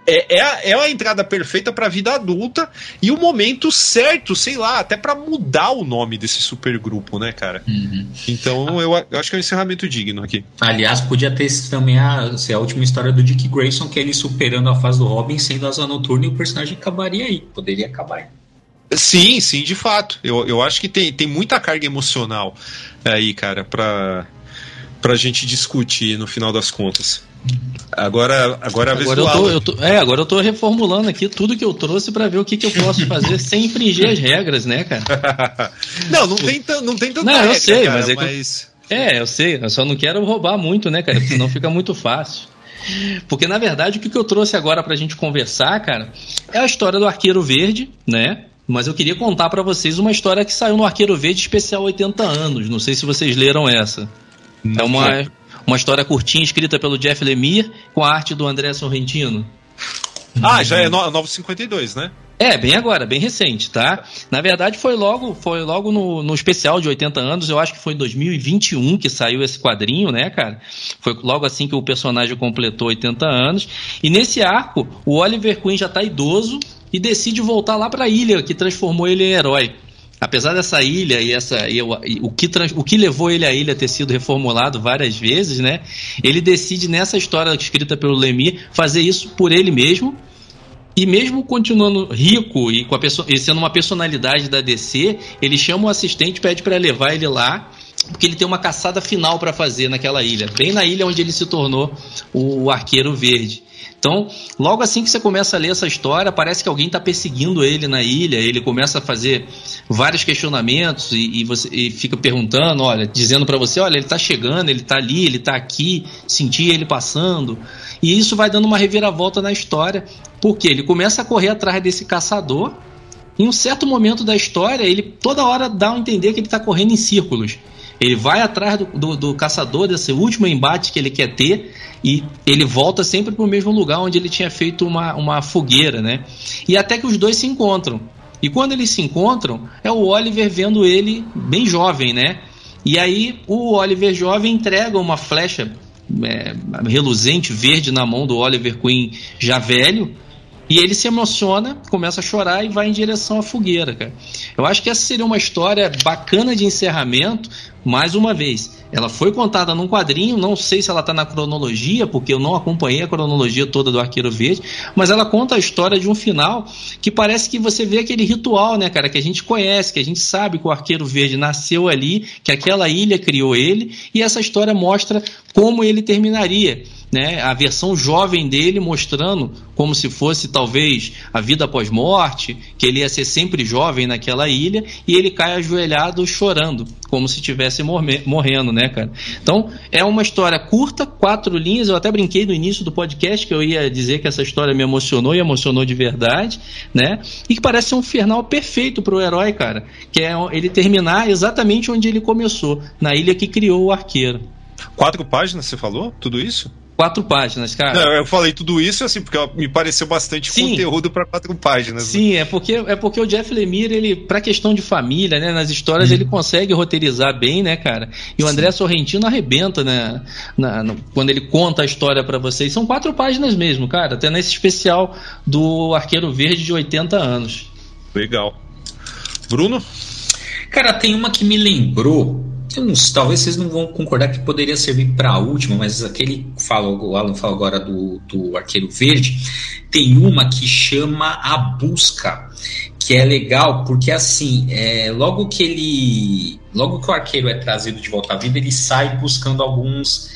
S2: É a entrada perfeita para a vida adulta e o momento certo, sei lá, até para mudar o nome desse supergrupo, né, cara? Então eu acho que é um encerramento digno aqui.
S3: Aliás, podia ter também a última história do Dick Grayson, que ele superando a fase do Robin, sendo Asa Noturna, e o personagem acabaria aí, poderia acabar aí.
S2: Sim, de fato. Eu acho que tem muita carga emocional aí, cara, pra gente discutir no final das contas. Agora a vez do Alan.
S4: Agora eu tô reformulando aqui tudo que eu trouxe pra ver o que eu posso fazer sem infringir as regras, né, cara?
S2: Não tem tanta regra,
S4: eu sei,
S2: cara,
S4: mas eu sei, eu só não quero roubar muito, né, cara, porque senão fica muito fácil. Porque, na verdade, o que eu trouxe agora pra gente conversar, cara, é a história do Arqueiro Verde, né? Mas eu queria contar pra vocês uma história que saiu no Arqueiro Verde especial 80 anos. Não sei se vocês leram essa. É uma história curtinha escrita pelo Jeff Lemire com a arte do André Sorrentino.
S2: Já é Novo 52, né?
S4: Bem agora, bem recente, tá? Na verdade foi logo no especial de 80 anos, eu acho que foi em 2021 que saiu esse quadrinho, né, cara? Foi logo assim que o personagem completou 80 anos. E nesse arco, o Oliver Queen já tá idoso e decide voltar lá pra ilha que transformou ele em herói. Apesar dessa ilha o que levou ele à ilha ter sido reformulado várias vezes, né? Ele decide, nessa história escrita pelo Lemire, fazer isso por ele mesmo. E mesmo continuando rico e sendo uma personalidade da DC, ele chama o assistente e pede para levar ele lá, porque ele tem uma caçada final para fazer naquela ilha, bem na ilha onde ele se tornou o Arqueiro Verde. Então, logo assim que você começa a ler essa história, parece que alguém está perseguindo ele na ilha, ele começa a fazer vários questionamentos e fica perguntando, dizendo para você, ele está chegando, ele está ali, ele está aqui, senti ele passando. E isso vai dando uma reviravolta na história, porque ele começa a correr atrás desse caçador. Em um certo momento da história, ele toda hora dá a entender que ele está correndo em círculos. Ele vai atrás do caçador, desse último embate que ele quer ter, e ele volta sempre para o mesmo lugar onde ele tinha feito uma fogueira, né? E até que os dois se encontram. E quando eles se encontram, é o Oliver vendo ele bem jovem, né? E aí o Oliver jovem entrega uma flecha reluzente, verde, na mão do Oliver Queen já velho, e ele se emociona, começa a chorar e vai em direção à fogueira, cara. Eu acho que essa seria uma história bacana de encerramento. Mais uma vez, ela foi contada num quadrinho, não sei se ela está na cronologia, porque eu não acompanhei a cronologia toda do Arqueiro Verde, mas ela conta a história de um final que parece que você vê aquele ritual, né, cara, que a gente conhece, que a gente sabe que o Arqueiro Verde nasceu ali, que aquela ilha criou ele, e essa história mostra como ele terminaria, né, a versão jovem dele mostrando como se fosse talvez a vida após morte, que ele ia ser sempre jovem naquela ilha, e ele cai ajoelhado chorando, como se estivesse morrendo, né, cara? Então, é uma história curta, 4 linhas. Eu até brinquei no início do podcast que eu ia dizer que essa história me emocionou, e emocionou de verdade, né? E que parece ser um final perfeito pro herói, cara, que é ele terminar exatamente onde ele começou, na ilha que criou o Arqueiro.
S2: 4 páginas, você falou? Tudo isso?
S4: 4 páginas, cara.
S2: Não, eu falei tudo isso assim, porque me pareceu bastante conteúdo para 4 páginas.
S4: Sim, é porque o Jeff Lemire, ele, pra questão de família, né, nas histórias, ele consegue roteirizar bem, né, cara? E o André Sorrentino arrebenta, né, quando ele conta a história pra vocês. São 4 páginas mesmo, cara, até nesse especial do Arqueiro Verde de 80 anos. Legal.
S2: Bruno?
S3: Cara, tem uma que me lembrou, talvez vocês não vão concordar que poderia servir para a última, mas aquele o Alan falou agora do Arqueiro Verde, tem uma que chama A Busca, que é legal porque assim, logo que o arqueiro é trazido de volta à vida, ele sai buscando alguns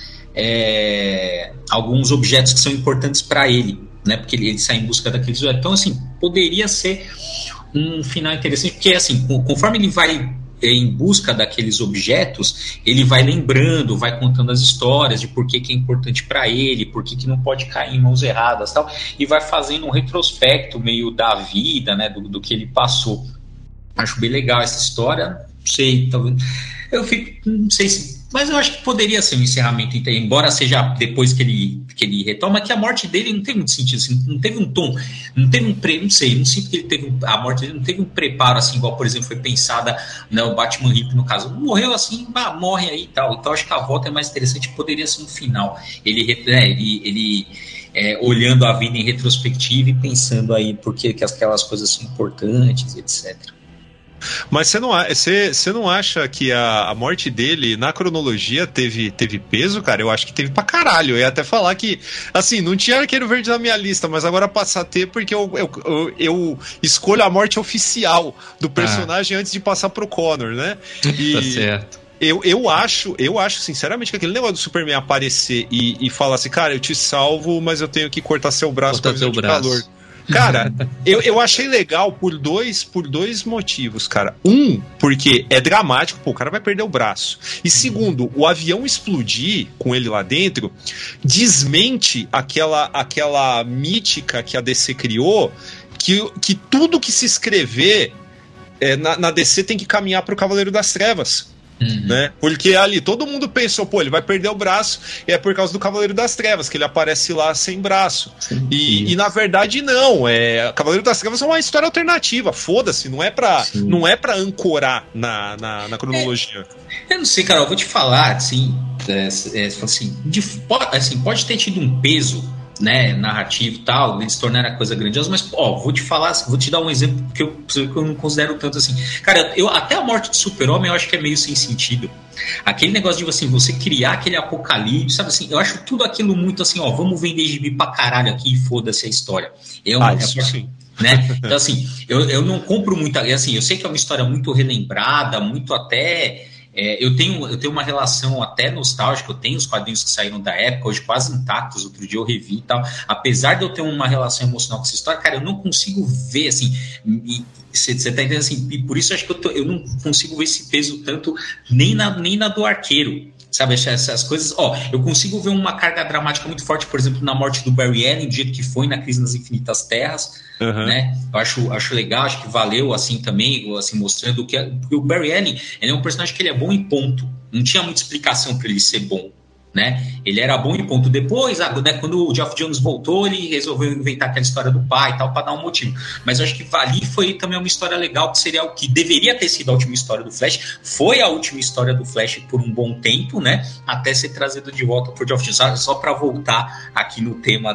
S3: objetos que são importantes para ele, né? Porque ele sai em busca daqueles objetos. Então assim, poderia ser um final interessante, porque assim, conforme ele vai em busca daqueles objetos, ele vai lembrando, vai contando as histórias de por que é importante para ele, por que não pode cair em mãos erradas, tal, e vai fazendo um retrospecto meio da vida, né, do que ele passou. Acho bem legal essa história. Não sei, talvez não sei se, mas eu acho que poderia ser um encerramento, embora seja depois que ele retoma, que a morte dele não tem muito sentido, assim, não teve um tom, não teve não sinto que ele teve, a morte dele não teve um preparo assim, igual, por exemplo, foi pensada, né, o Batman Hip, no caso, morreu assim, morre aí e tal. Então acho que a volta é mais interessante, poderia ser um final, ele olhando a vida em retrospectiva e pensando aí por que aquelas coisas são importantes, etc.
S2: Mas você não acha que a morte dele, na cronologia, teve peso, cara? Eu acho que teve pra caralho. Eu ia até falar que, assim, não tinha Arqueiro Verde na minha lista, mas agora passa a ter porque eu escolho a morte oficial do personagem antes de passar pro Connor, né?
S4: Tá certo.
S2: Eu acho sinceramente que aquele negócio do Superman aparecer e falar assim, cara, eu te salvo, mas eu tenho que cortar seu braço
S4: por causa de calor.
S2: Cara, eu achei legal por dois motivos, cara. Um, porque é dramático, o cara vai perder o braço. E segundo, o avião explodir com ele lá dentro desmente aquela mítica que a DC criou, que tudo que se escrever na DC tem que caminhar pro Cavaleiro das Trevas. Né? Porque ali todo mundo pensou, ele vai perder o braço, e é por causa do Cavaleiro das Trevas que ele aparece lá sem braço. E na verdade não, Cavaleiro das Trevas é uma história alternativa, foda-se, não é pra ancorar na cronologia.
S3: Eu não sei, cara, eu vou te falar assim, pode ter tido um peso, né, narrativo e tal, eles tornaram a coisa grandiosa, mas vou te dar um exemplo que eu não considero tanto assim. Cara, até a morte do Super-Homem eu acho que é meio sem sentido. Aquele negócio de assim, você criar aquele apocalipse, sabe assim, eu acho tudo aquilo muito assim, vamos vender gibi pra caralho aqui e foda-se a história.
S2: Isso sim.
S3: Né? Então assim, eu não compro muito, assim, eu sei que é uma história muito relembrada, muito até... Eu tenho uma relação até nostálgica, eu tenho os quadrinhos que saíram da época, hoje quase intactos, outro dia eu revi e tal, apesar de eu ter uma relação emocional com essa história, cara, eu não consigo ver, assim, você tá entendendo, assim, e por isso eu acho que eu não consigo ver esse peso tanto nem na do Arqueiro, sabe, essas coisas, eu consigo ver uma carga dramática muito forte, por exemplo, na morte do Barry Allen, do jeito que foi na Crise nas Infinitas Terras, né? Eu acho legal, acho que valeu assim também, assim, mostrando que porque o Barry Allen, ele é um personagem que ele é bom em ponto, não tinha muita explicação para ele ser bom, né? Ele era bom em ponto. Depois, né, quando o Geoff Jones voltou, ele resolveu inventar aquela história do pai e tal, para dar um motivo. Mas eu acho que ali foi também uma história legal, que seria o que deveria ter sido a última história do Flash. Foi a última história do Flash por um bom tempo, né? Até ser trazido de volta por Geoff Jones. Só para voltar aqui no tema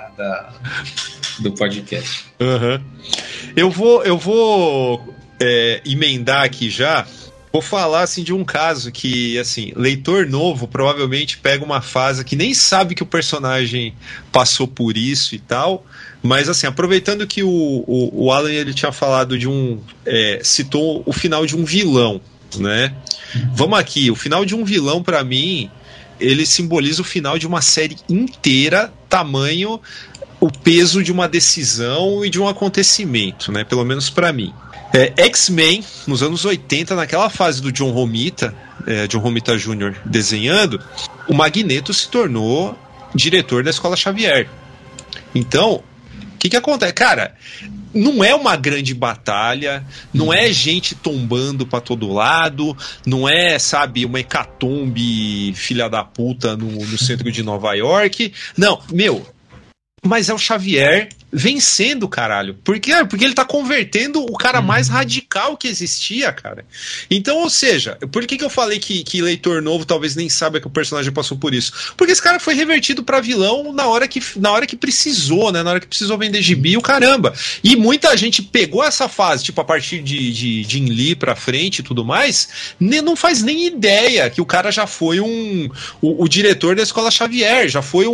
S3: do podcast.
S2: Eu vou emendar aqui já. Vou falar assim de um caso que, assim, leitor novo provavelmente pega uma fase que nem sabe que o personagem passou por isso e tal, mas assim, aproveitando que o Alan ele tinha falado de citou o final de um vilão, né? Vamos aqui, o final de um vilão pra mim, ele simboliza o final de uma série inteira, tamanho o peso de uma decisão e de um acontecimento, né? Pelo menos pra mim. X-Men, nos anos 80, naquela fase do John Romita Jr. desenhando, o Magneto se tornou diretor da Escola Xavier. Então, o que acontece? Cara, não é uma grande batalha, não é gente tombando pra todo lado, não é, sabe, uma hecatombe filha da puta no centro de Nova York. Não, mas é o Xavier vencendo, caralho. Porque ele tá convertendo o cara mais radical que existia, cara. Então, ou seja, por que eu falei que leitor novo talvez nem saiba que o personagem passou por isso? Porque esse cara foi revertido pra vilão na hora que precisou, né? Na hora que precisou vender gibi e o caramba. E muita gente pegou essa fase, tipo, a partir de Jim Lee pra frente e tudo mais, não faz nem ideia que o cara já foi o diretor da Escola Xavier, já foi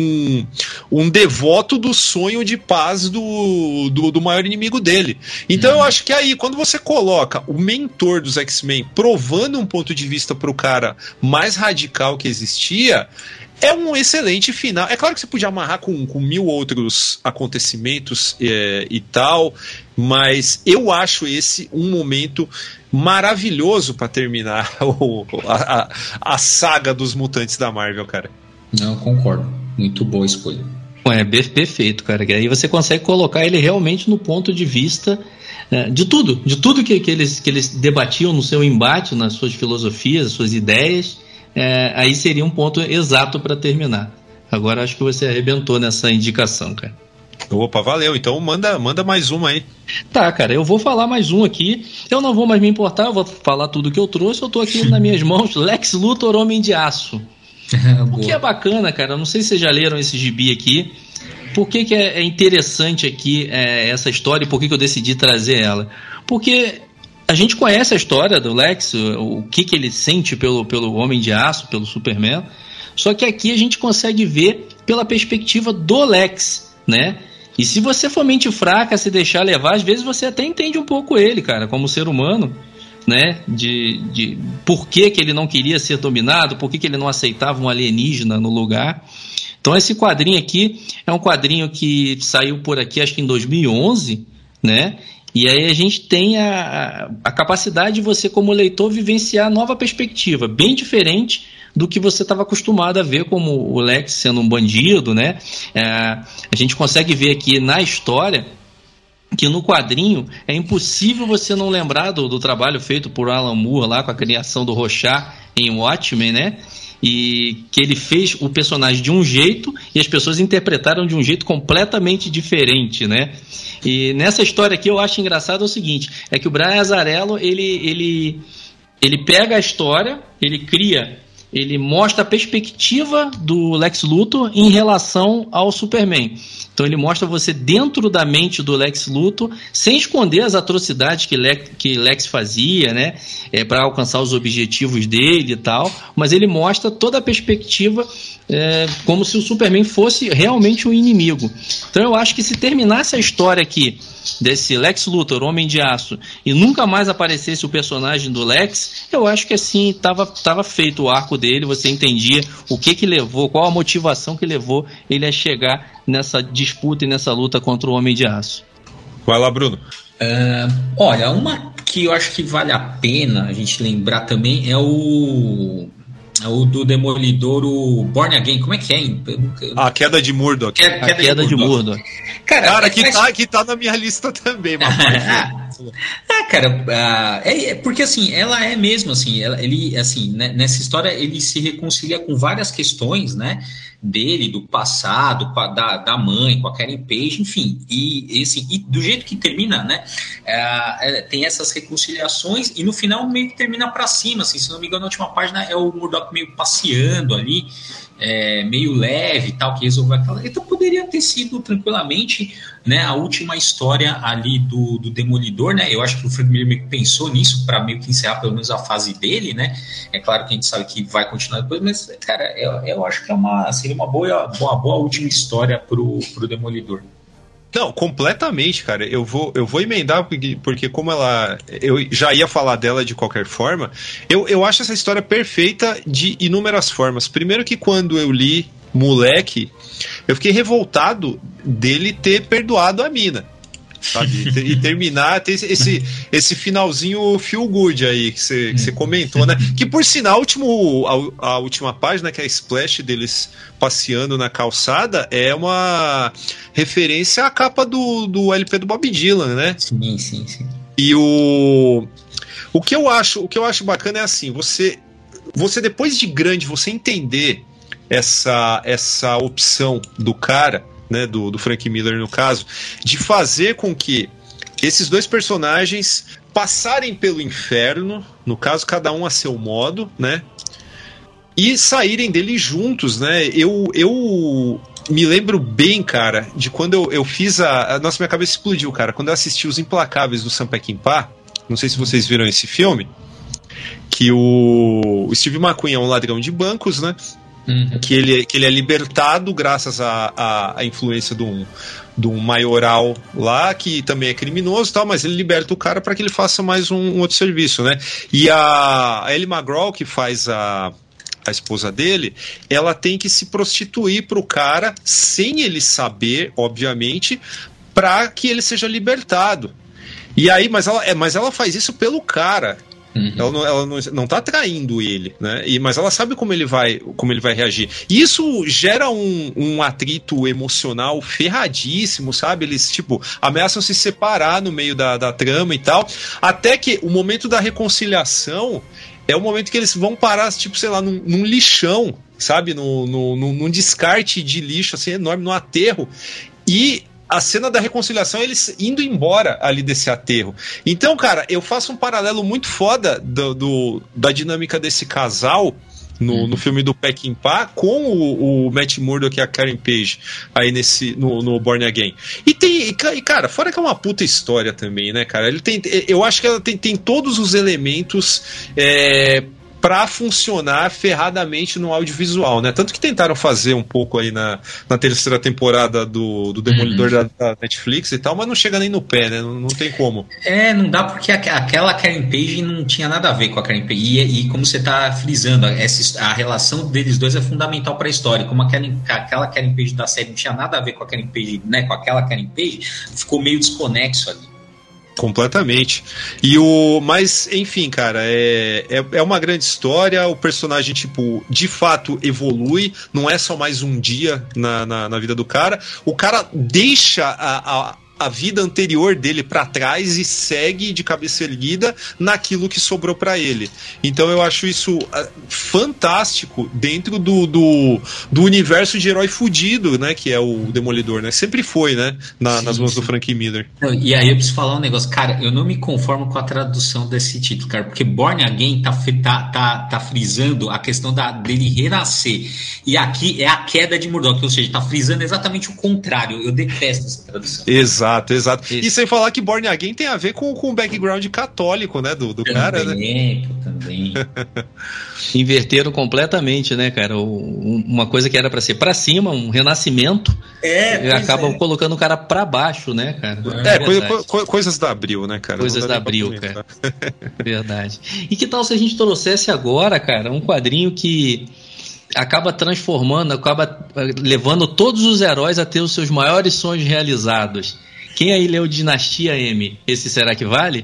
S2: um devoto do sonho de paz do maior inimigo dele. Então eu acho que aí, quando você coloca o mentor dos X-Men provando um ponto de vista pro cara mais radical que existia, é um excelente final. É claro que você podia amarrar com 1000 outros acontecimentos e tal, mas eu acho esse um momento maravilhoso para terminar a saga dos mutantes da Marvel, cara.
S3: Não, eu concordo. Muito boa escolha.
S4: É perfeito, cara. Aí você consegue colocar ele realmente no ponto de vista de tudo que eles debatiam no seu embate, nas suas filosofias, nas suas ideias. Aí seria um ponto exato para terminar. Agora acho que você arrebentou nessa indicação, cara.
S2: Opa, valeu. Então manda mais uma aí.
S4: Tá, cara, eu vou falar mais um aqui. Eu não vou mais me importar, eu vou falar tudo que eu trouxe. Eu tô aqui nas minhas mãos, Lex Luthor, Homem de Aço. O que é bacana, cara, eu não sei se vocês já leram esse gibi aqui. Por que é interessante aqui essa história e por que eu decidi trazer ela? Porque a gente conhece a história do Lex, o que ele sente pelo Homem de Aço, pelo Superman, só que aqui a gente consegue ver pela perspectiva do Lex, né? E se você for mente fraca, se deixar levar, às vezes você até entende um pouco ele, cara, como ser humano, né, de por que ele não queria ser dominado, por que ele não aceitava um alienígena no lugar. Então esse quadrinho aqui é um quadrinho que saiu por aqui acho que em 2011, né, e aí a gente tem a capacidade de você como leitor vivenciar nova perspectiva, bem diferente do que você estava acostumado a ver como o Lex sendo um bandido, né. A gente consegue ver aqui na história que no quadrinho é impossível você não lembrar do trabalho feito por Alan Moore lá com a criação do Rorschach em Watchmen, né? E que ele fez o personagem de um jeito e as pessoas interpretaram de um jeito completamente diferente, né? E nessa história aqui eu acho engraçado o seguinte, é que o Brian Azzarello ele pega a história, ele mostra a perspectiva do Lex Luthor em relação ao Superman. Então ele mostra você dentro da mente do Lex Luthor, sem esconder as atrocidades que Lex fazia, né, para alcançar os objetivos dele e tal, mas ele mostra toda a perspectiva como se o Superman fosse realmente um inimigo. Então eu acho que se terminasse a história aqui desse Lex Luthor, Homem de Aço, e nunca mais aparecesse o personagem do Lex, eu acho que assim estava feito o arco dele, você entendia o que levou, qual a motivação que levou ele a chegar nessa disputa e nessa luta contra o Homem de Aço.
S2: Vai lá, Bruno.
S3: Olha, uma que eu acho que vale a pena a gente lembrar também é o do Demolidor, o Born Again, como é que é?
S2: A Queda de Murdoch.
S4: A Queda de Murdoch.
S2: Cara, que tá na minha lista também,
S3: cara, porque assim, ela é mesmo assim, ele assim, né, nessa história ele se reconcilia com várias questões, né, dele, do passado, da mãe, com a Karen Page, enfim, e do jeito que termina, né, tem essas reconciliações e no final meio que termina pra cima, assim, se não me engano a última página é o Murdoch meio passeando ali, meio leve e tal, que resolveu aquela... Então poderia ter sido tranquilamente, né, a última história ali do Demolidor, né? Eu acho que o Frank Miller meio que pensou nisso para meio que encerrar pelo menos a fase dele, né? É claro que a gente sabe que vai continuar depois, mas, cara, eu acho que seria uma boa última história pro Demolidor.
S2: Não, completamente, cara. Eu vou emendar porque como eu já ia falar dela de qualquer forma, eu acho essa história perfeita de inúmeras formas. Primeiro que quando eu li moleque, eu fiquei revoltado dele ter perdoado a mina. sabe? E terminar, ter esse finalzinho feel good aí que você comentou, né? Que por sinal, a última página, que é a splash deles passeando na calçada, é uma referência à capa do LP do Bob Dylan, né?
S3: Sim.
S2: E o que eu acho bacana é assim, você depois de grande, você entender essa opção do cara, né, do Frank Miller no caso, de fazer com que esses dois personagens passarem pelo inferno, no caso cada um a seu modo, né, e saírem dele juntos, né. Eu me lembro bem, cara, de quando eu fiz nossa, minha cabeça explodiu, cara, quando eu assisti Os Implacáveis do Sam Peckinpah. Não sei se vocês viram esse filme, que o Steve McQueen é um ladrão de bancos, né? Que ele é libertado graças à influência de um maioral lá, que também é criminoso e tal, mas ele liberta o cara para que ele faça mais um outro serviço, né? E a Ellie McGraw, que faz a esposa dele, ela tem que se prostituir pro cara, sem ele saber, obviamente, para que ele seja libertado. E aí, mas ela faz isso pelo cara. Ela não tá traindo ele, né? Mas ela sabe como ele vai reagir. E isso gera um atrito emocional ferradíssimo, sabe? Eles, tipo, ameaçam se separar no meio da trama e tal. Até que o momento da reconciliação é o momento que eles vão parar, tipo, sei lá, num lixão, sabe? Num descarte de lixo, assim, enorme, num aterro. E a cena da reconciliação, eles indo embora ali desse aterro. Então, cara, eu faço um paralelo muito foda da dinâmica desse casal no filme do Peckinpah com o Matt Murdock e a Karen Page aí no Born Again. E cara, fora que é uma puta história também, né, cara? Eu acho que ela tem todos os elementos pra funcionar ferradamente no audiovisual, né? Tanto que tentaram fazer um pouco aí na terceira temporada do Demolidor da Netflix e tal, mas não chega nem no pé, né? Não tem como.
S3: Não dá, porque aquela Karen Page não tinha nada a ver com a Karen Page. E como você tá frisando, a relação deles dois é fundamental pra história. Como aquela Karen Page da série não tinha nada a ver com a Karen Page, né? Com aquela Karen Page, ficou meio desconexo ali.
S2: Completamente. Mas, enfim, cara, é uma grande história. O personagem, tipo, de fato evolui. Não é só mais um dia na vida do cara. O cara deixa a vida anterior dele pra trás e segue de cabeça erguida naquilo que sobrou pra ele. Então eu acho isso fantástico dentro do universo de herói fudido, né, que é o Demolidor, né? Sempre foi, né, nas mãos do Frank Miller.
S3: E aí eu preciso falar um negócio, cara, eu não me conformo com a tradução desse título, cara, porque Born Again tá frisando a questão dele renascer, e aqui é a queda de Murdock, ou seja, tá frisando exatamente o contrário. Eu detesto essa tradução.
S2: Exato. E sem falar que Born Again tem a ver com o background católico, né, do cara, né?
S3: Também.
S4: Inverteram completamente, né, cara? Uma coisa que era pra ser pra cima, um renascimento, acabam colocando o cara pra baixo, né, cara?
S2: Coisas da Abril, né, cara?
S4: Coisas da Abril, cara. Verdade. E que tal se a gente trouxesse agora, cara, um quadrinho que acaba levando todos os heróis a ter os seus maiores sonhos realizados? Quem aí leu Dinastia M? Esse será que vale?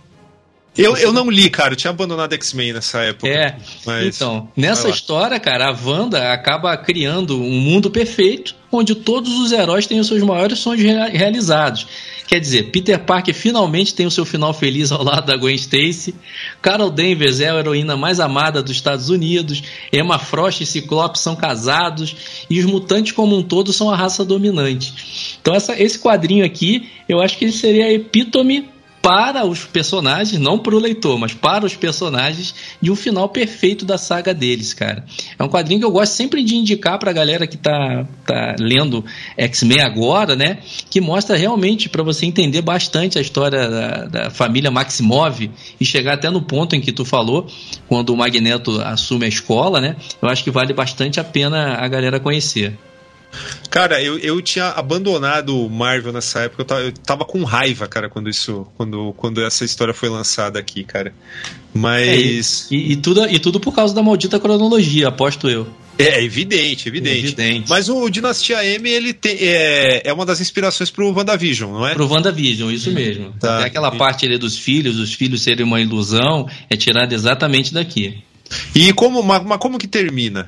S2: Eu não li, cara, eu tinha abandonado X-Men nessa época.
S4: Então, nessa história, cara, a Wanda acaba criando um mundo perfeito, onde todos os heróis têm os seus maiores sonhos realizados. Quer dizer, Peter Parker finalmente tem o seu final feliz ao lado da Gwen Stacy, Carol Danvers é a heroína mais amada dos Estados Unidos, Emma Frost e Ciclope são casados, e os mutantes como um todo são a raça dominante. Então esse quadrinho aqui, eu acho que ele seria a epítome para os personagens, não para o leitor, mas para os personagens, de um final perfeito da saga deles, cara. É um quadrinho que eu gosto sempre de indicar para a galera que tá lendo X-Men agora, né? Que mostra realmente para você entender bastante a história da família Maximoff e chegar até no ponto em que tu falou, quando o Magneto assume a escola, né? Eu acho que vale bastante a pena a galera conhecer.
S2: Cara, eu tinha abandonado Marvel nessa época, eu tava com raiva, cara, quando essa história foi lançada aqui, cara. Mas...
S4: E tudo por causa da maldita cronologia, aposto eu.
S2: É evidente. Mas o Dinastia M, ele é uma das inspirações pro WandaVision, não é?
S4: Pro WandaVision, isso mesmo.
S2: Tá.
S4: Até aquela parte ali dos filhos, os filhos serem uma ilusão, é tirada exatamente daqui.
S2: E como que termina?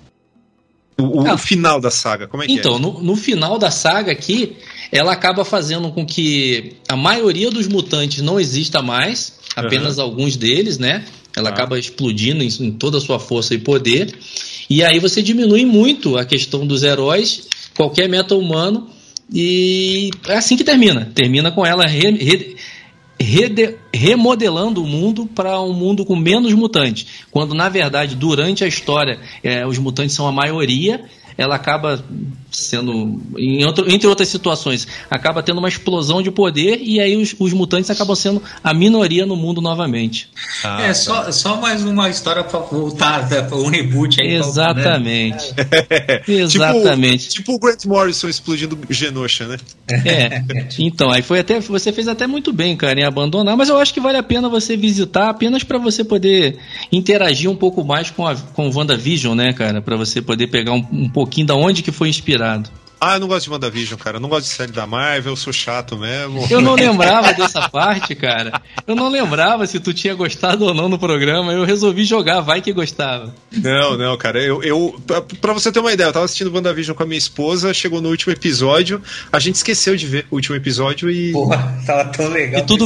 S2: O final da saga, como é que
S4: então, no final da saga aqui, ela acaba fazendo com que a maioria dos mutantes não exista mais, apenas alguns deles, né? Ela acaba explodindo em toda a sua força e poder. E aí você diminui muito a questão dos heróis, qualquer meta-humano, e é assim que termina. Termina com ela remodelando o mundo para um mundo com menos mutantes. Quando, na verdade, durante a história, os mutantes são a maioria, ela acaba sendo, entre outras situações, acaba tendo uma explosão de poder e aí os mutantes acabam sendo a minoria no mundo novamente.
S3: Só mais uma história para voltar para um reboot aí.
S4: Exatamente. Exatamente.
S2: Tipo o Grant Morrison explodindo Genosha, né?
S4: Então, aí você fez até muito bem, cara, em abandonar, mas eu acho que vale a pena você visitar apenas para você poder interagir um pouco mais com o WandaVision, né, cara? Para você poder pegar um pouquinho da onde que foi inspirado.
S2: Eu não gosto de WandaVision, cara. Eu não gosto de série da Marvel, eu sou chato mesmo.
S4: Eu não lembrava dessa parte, cara. Eu não lembrava se tu tinha gostado ou não no programa. Eu resolvi jogar, vai que gostava.
S2: Não, cara. Pra você ter uma ideia, eu tava assistindo WandaVision com a minha esposa, chegou no último episódio, a gente esqueceu de ver o último episódio e...
S3: Porra, tava tão legal.
S4: E tudo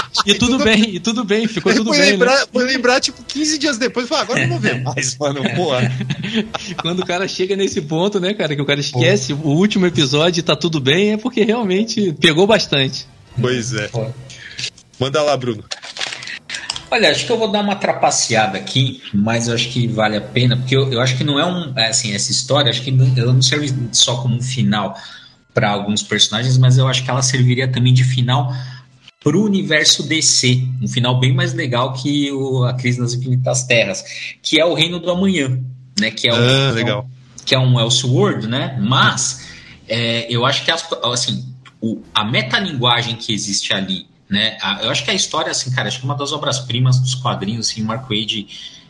S4: bem, ficou tudo bem.
S2: Foi lembrar, tipo, 15 dias depois, falei, agora eu não vou ver mais, mano, porra.
S4: Quando o cara chega nesse ponto, né, cara, que o cara esquece o último episódio e tá tudo bem, é porque realmente pegou bastante.
S2: Pois é. Manda lá, Bruno.
S3: Olha, acho que eu vou dar uma trapaceada aqui, mas eu acho que vale a pena, porque eu acho que não é assim, essa história, acho que ela não serve só como um final para alguns personagens, mas eu acho que ela serviria também de final pro universo DC, um final bem mais legal que a Crise nas Infinitas Terras, que é o Reino do Amanhã, né? Que é
S2: legal.
S3: Que é um Elseworld, né? Mas eu acho que a metalinguagem que existe ali, né? Eu acho que a história, assim, cara, acho que uma das obras-primas dos quadrinhos, assim, Mark Waid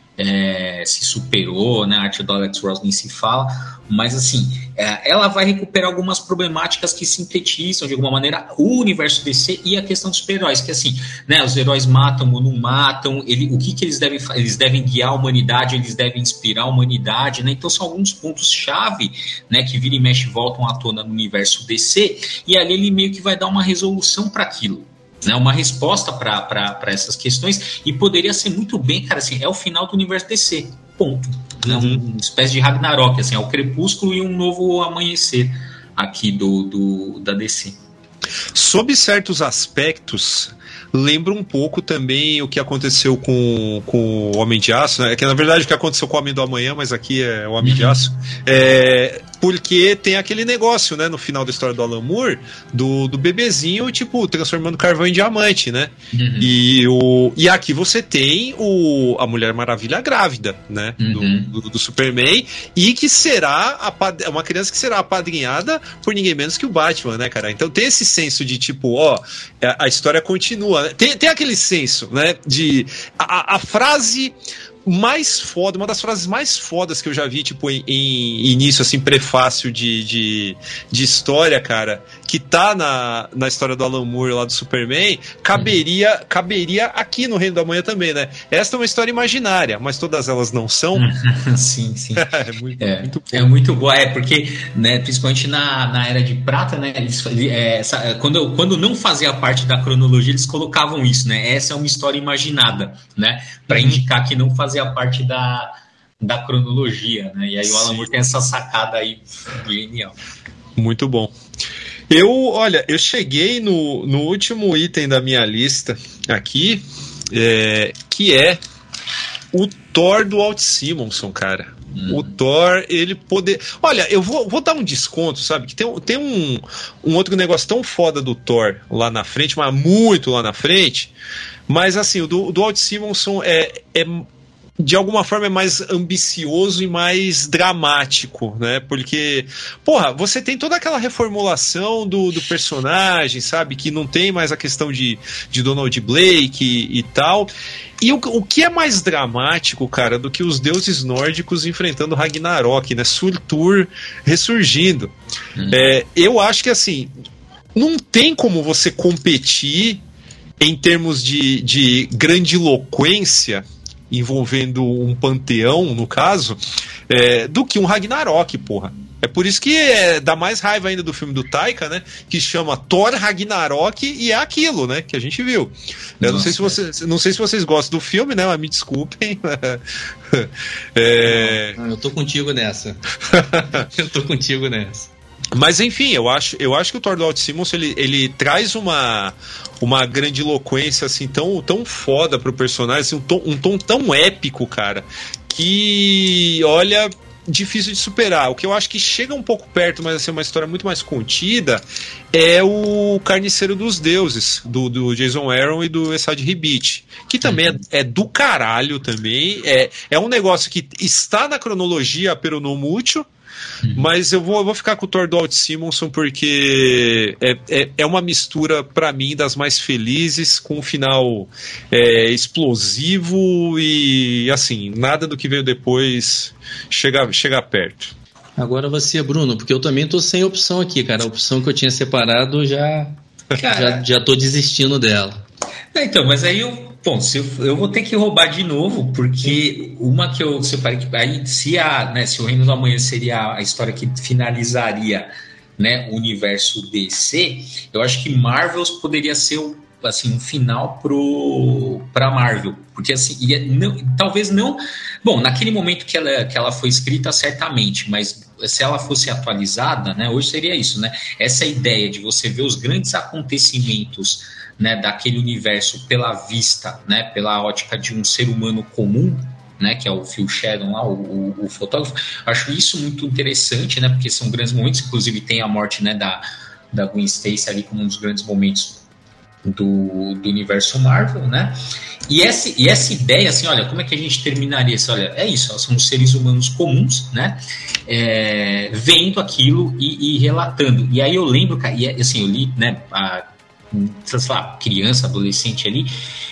S3: se superou, né? A arte do Alex Ross nem se fala, mas assim, ela vai recuperar algumas problemáticas que sintetizam de alguma maneira o universo DC e a questão dos super-heróis, que assim, né? Os heróis matam ou não matam, o que eles devem fazer? Eles devem guiar a humanidade, eles devem inspirar a humanidade, né? Então são alguns pontos-chave, né? Que vira e mexe e voltam à tona no universo DC, e ali ele meio que vai dar uma resolução para aquilo. Né, uma resposta para essas questões, e poderia ser muito bem, cara, assim, é o final do universo DC, ponto. Né, uma espécie de Ragnarok, assim, é o crepúsculo e um novo amanhecer aqui da DC.
S2: Sob certos aspectos, lembra um pouco também o que aconteceu com o Homem de Aço, né? Que na verdade o que aconteceu com o Homem do Amanhã, mas aqui é o Homem de Aço. Porque tem aquele negócio, né, no final da história do Alan Moore, do bebezinho, tipo, transformando carvão em diamante, né? E aqui você tem a Mulher Maravilha grávida, né? Do Superman, e que será uma criança que será apadrinhada por ninguém menos que o Batman, né, cara? Então tem esse senso de tipo, a história continua, né? Tem aquele senso, né, de a frase mais foda, uma das frases mais fodas que eu já vi, tipo, em início, assim, prefácio de história, cara, que tá na história do Alan Moore lá do Superman, caberia aqui no Reino da Manhã também, né? Esta é uma história imaginária, mas todas elas não são.
S3: Sim.
S2: Muito bom.
S3: É muito boa, porque, né, principalmente na Era de Prata, né, quando não fazia parte da cronologia, eles colocavam isso, né? Essa é uma história imaginada, né? Para indicar que não fazia parte da cronologia, né? E aí o Alan Moore tem essa sacada aí genial.
S2: Muito bom. Eu cheguei no último item da minha lista aqui, que é o Thor do Walt Simonson, cara. O Thor, ele poder... Olha, eu vou dar um desconto, sabe? Que tem um outro negócio tão foda do Thor lá na frente, mas muito lá na frente. Mas assim, o do Walt Simonson é de alguma forma é mais ambicioso e mais dramático, né? Porque, porra, você tem toda aquela reformulação do personagem, sabe? Que não tem mais a questão de Donald Blake e tal. E o que é mais dramático, cara, do que os deuses nórdicos enfrentando Ragnarok, né? Surtur ressurgindo. Eu acho que, assim, não tem como você competir em termos de grandiloquência envolvendo um panteão, no caso, do que um Ragnarok, porra. É por isso que dá mais raiva ainda do filme do Taika, né? Que chama Thor Ragnarok e é aquilo, né? Que a gente viu. Eu não sei se vocês gostam do filme, né? Mas me desculpem.
S4: Eu tô contigo nessa.
S2: Mas enfim, eu acho que o Thor do Walt Simonson ele traz uma grandiloquência assim tão foda pro personagem, assim, um tom tão épico, cara, que olha, difícil de superar. O que eu acho que chega um pouco perto, mas assim, uma história muito mais contida, é o Carniceiro dos Deuses, do Jason Aaron e do Esad Ribic, que também é do caralho também. É um negócio que está na cronologia Peronomútil, mas eu vou ficar com o Thor do Walt Simonson porque é uma mistura, pra mim, das mais felizes, com um final explosivo e, assim, nada do que veio depois chega perto.
S4: Agora você, Bruno, porque eu também tô sem opção aqui, cara. A opção que eu tinha separado já tô desistindo dela.
S3: Então, mas aí eu vou ter que roubar de novo, porque uma que eu separei, aí se o Reino do Amanhã seria a história que finalizaria, né, o universo DC, eu acho que Marvels poderia ser um final pra Marvel, porque assim, talvez não, bom, naquele momento que ela foi escrita, certamente, mas se ela fosse atualizada, né, hoje seria isso, né, essa ideia de você ver os grandes acontecimentos, né, daquele universo pela vista, né, pela ótica de um ser humano comum, né, que é o Phil Sheridan lá, o fotógrafo. Acho isso muito interessante, né, porque são grandes momentos, inclusive tem a morte, né, da Gwen Stacy ali como um dos grandes momentos do universo Marvel, né, e essa ideia, assim, olha, como é que a gente terminaria isso? Olha, é isso, são seres humanos comuns, né, vendo aquilo e relatando. E aí eu lembro, e assim, eu li, né, sei lá, criança, adolescente ali,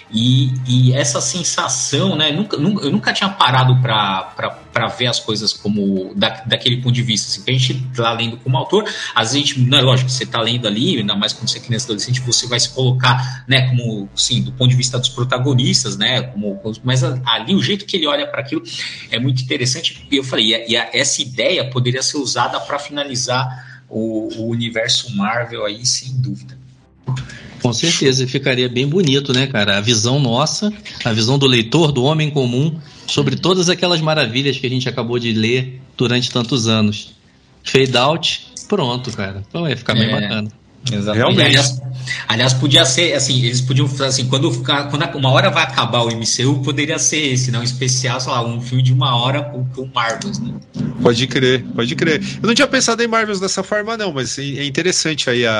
S3: e essa sensação, né, eu nunca tinha parado para ver as coisas como daquele ponto de vista, assim, que a gente tá lendo como autor, às vezes a gente, não é lógico, você tá lendo ali, ainda mais quando você é criança, adolescente, você vai se colocar, né, como, sim, do ponto de vista dos protagonistas, né, mas ali o jeito que ele olha para aquilo é muito interessante, e eu falei, essa ideia poderia ser usada para finalizar o universo Marvel aí, sem dúvida.
S4: Com certeza, ficaria bem bonito, né, cara? A visão nossa, a visão do leitor, do homem comum, sobre todas aquelas maravilhas que a gente acabou de ler durante tantos anos. Fade out, pronto, cara. Então ia ficar bem bacana.
S3: Exatamente. Realmente. Aliás, podia ser assim, eles podiam fazer assim, quando uma hora vai acabar o MCU, poderia ser esse, não? Um especial, sei lá, um filme de 1 hora com Marvels, né?
S2: Pode crer. Eu não tinha pensado em Marvels dessa forma, não, mas é interessante aí